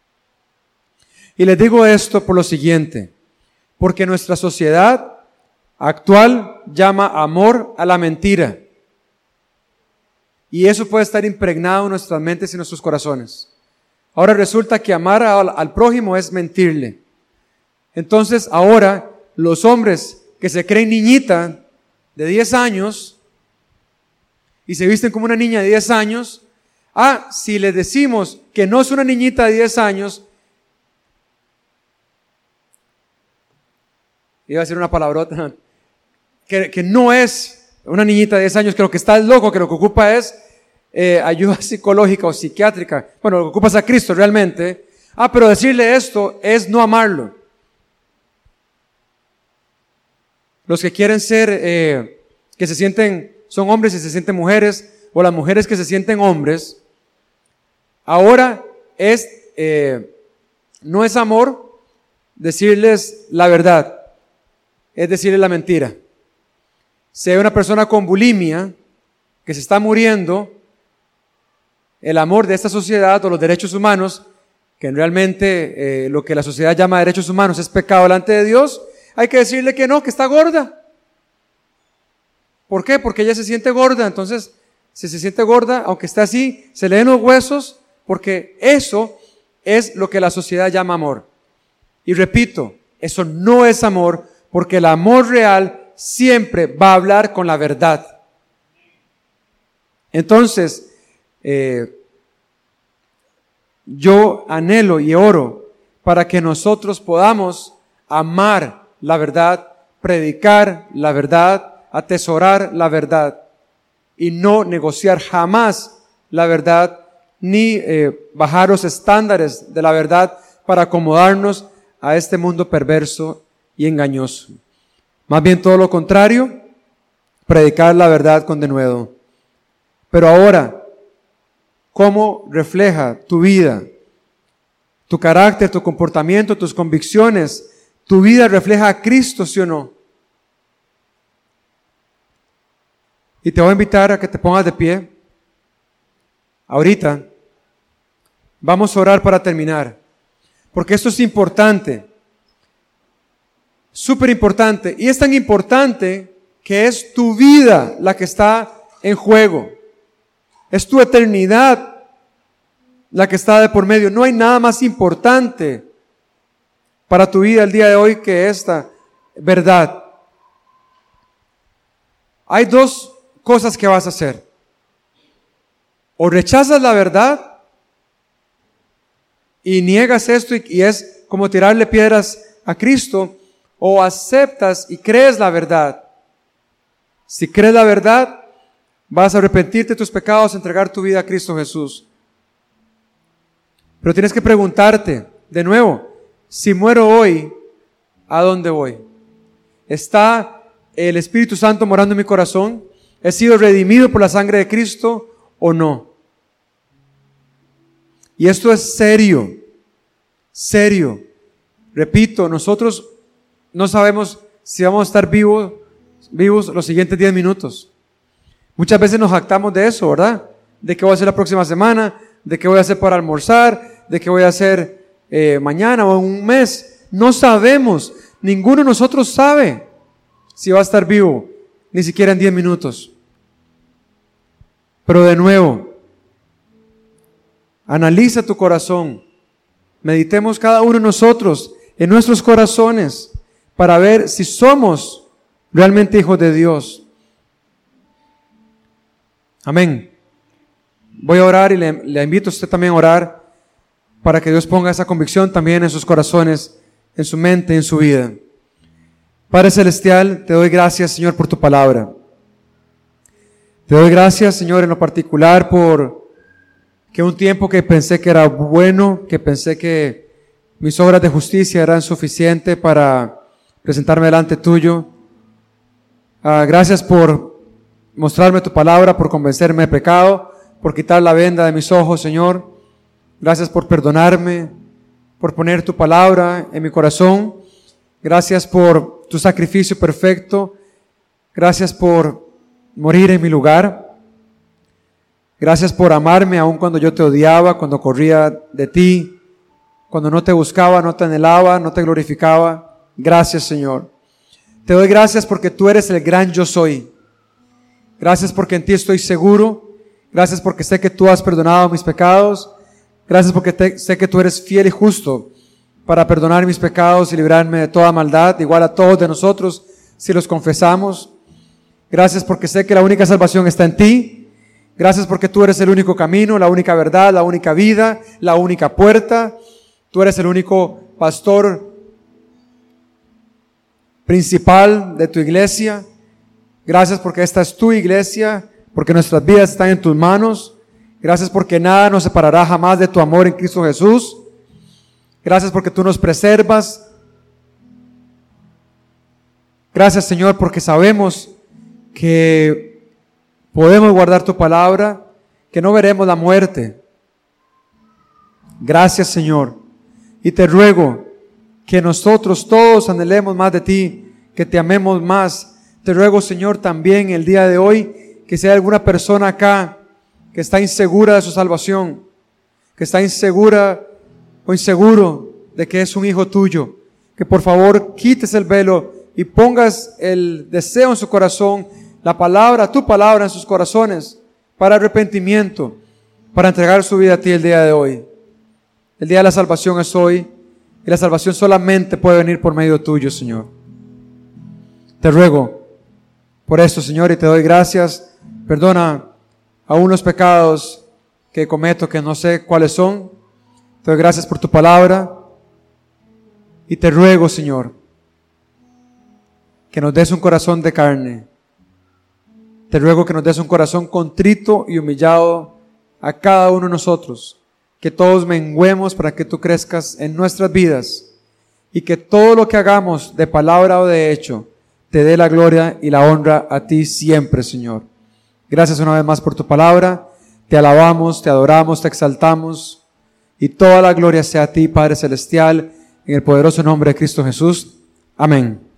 Y les digo esto por lo siguiente: porque nuestra sociedad actual llama amor a la mentira. Y eso puede estar impregnado en nuestras mentes y en nuestros corazones. Ahora resulta que amar al prójimo es mentirle. Entonces ahora los hombres que se creen niñita de 10 años y se visten como una niña de 10 años, si les decimos que no es una niñita de 10 años, iba a decir una palabrota, que no es una niñita de 10 años, que lo que está loco, que lo que ocupa es ayuda psicológica o psiquiátrica. Bueno, lo que ocupa es a Cristo realmente. Pero decirle esto es no amarlo. Los que quieren ser, que se sienten, son hombres y se sienten mujeres, o las mujeres que se sienten hombres, ahora no es amor decirles la verdad, es decirles la mentira. Si hay una persona con bulimia que se está muriendo, el amor de esta sociedad o los derechos humanos, que realmente lo que la sociedad llama derechos humanos es pecado delante de Dios, hay que decirle que no, que está gorda. ¿Por qué? Porque ella se siente gorda. Entonces, si se siente gorda, aunque esté así, se le den los huesos, porque eso es lo que la sociedad llama amor. Y repito, eso no es amor, porque el amor real siempre va a hablar con la verdad. Entonces, yo anhelo y oro para que nosotros podamos amar la verdad, predicar la verdad, atesorar la verdad y no negociar jamás la verdad ni bajar los estándares de la verdad para acomodarnos a este mundo perverso y engañoso. Más bien todo lo contrario, predicar la verdad con denuedo. Pero ahora, ¿cómo refleja tu vida, tu carácter, tu comportamiento, tus convicciones? ¿Tu vida refleja a Cristo, sí o no? Y te voy a invitar a que te pongas de pie. Ahorita vamos a orar para terminar, porque esto es importante. Súper importante. Y es tan importante que es tu vida la que está en juego. Es tu eternidad la que está de por medio. No hay nada más importante para tu vida el día de hoy que esta verdad. Hay dos cosas que vas a hacer. O rechazas la verdad y niegas esto y es como tirarle piedras a Cristo, o aceptas y crees la verdad. Si crees la verdad, vas a arrepentirte de tus pecados, entregar tu vida a Cristo Jesús. Pero tienes que preguntarte de nuevo, si muero hoy, ¿a dónde voy? ¿Está el Espíritu Santo morando en mi corazón? ¿He sido redimido por la sangre de Cristo o no? Y esto es serio, serio. Repito, nosotros no sabemos si vamos a estar vivos los siguientes 10 minutos. Muchas veces nos jactamos de eso, ¿verdad? De qué voy a hacer la próxima semana, de qué voy a hacer para almorzar, de qué voy a hacer mañana o en un mes. No sabemos, ninguno de nosotros sabe si va a estar vivo, ni siquiera en 10 minutos. Pero de nuevo, analiza tu corazón. Meditemos cada uno de nosotros en nuestros corazones para ver si somos realmente hijos de Dios. Amén. Voy a orar y le invito a usted también a orar para que Dios ponga esa convicción también en sus corazones, en su mente, en su vida. Padre Celestial, te doy gracias, Señor, por tu palabra. Te doy gracias, Señor, en lo particular por que un tiempo que pensé que era bueno, que pensé que mis obras de justicia eran suficientes para presentarme delante tuyo. Gracias por mostrarme tu palabra, por convencerme de pecado, por quitar la venda de mis ojos, Señor. Gracias por perdonarme, por poner tu palabra en mi corazón. Gracias por tu sacrificio perfecto. Gracias por morir en mi lugar. Gracias por amarme aun cuando yo te odiaba, cuando corría de ti, cuando no te buscaba, no te anhelaba, no te glorificaba. Gracias, Señor. Te doy gracias porque tú eres el gran yo soy. Gracias porque en ti estoy seguro. Gracias porque sé que tú has perdonado mis pecados. Gracias porque sé que tú eres fiel y justo para perdonar mis pecados y librarme de toda maldad, igual a todos de nosotros si los confesamos. Gracias porque sé que la única salvación está en ti. Gracias porque tú eres el único camino, la única verdad, la única vida, la única puerta. Tú eres el único pastor principal de tu iglesia. Gracias porque esta es tu iglesia, porque nuestras vidas están en tus manos. Gracias porque nada nos separará jamás de tu amor en Cristo Jesús. Gracias porque tú nos preservas. Gracias, Señor, porque sabemos que podemos guardar tu palabra, que no veremos la muerte. Gracias, Señor. Y te ruego que nosotros todos anhelemos más de ti, que te amemos más. Te ruego, Señor, también el día de hoy, que si hay alguna persona acá que está insegura de su salvación, que está insegura o inseguro de que es un hijo tuyo, que por favor quites el velo y pongas el deseo en su corazón, la palabra, tu palabra en sus corazones, para arrepentimiento, para entregar su vida a ti el día de hoy. El día de la salvación es hoy, y la salvación solamente puede venir por medio tuyo, Señor. Te ruego por esto, Señor, y te doy gracias. Perdona aún los pecados que cometo, que no sé cuáles son. Te doy gracias por tu palabra, y te ruego, Señor, que nos des un corazón de carne. Te ruego que nos des un corazón contrito y humillado a cada uno de nosotros. Que todos menguemos para que tú crezcas en nuestras vidas, y que todo lo que hagamos de palabra o de hecho te dé la gloria y la honra a ti siempre, Señor. Gracias una vez más por tu palabra. Te alabamos, te adoramos, te exaltamos, y toda la gloria sea a ti, Padre Celestial, en el poderoso nombre de Cristo Jesús. Amén.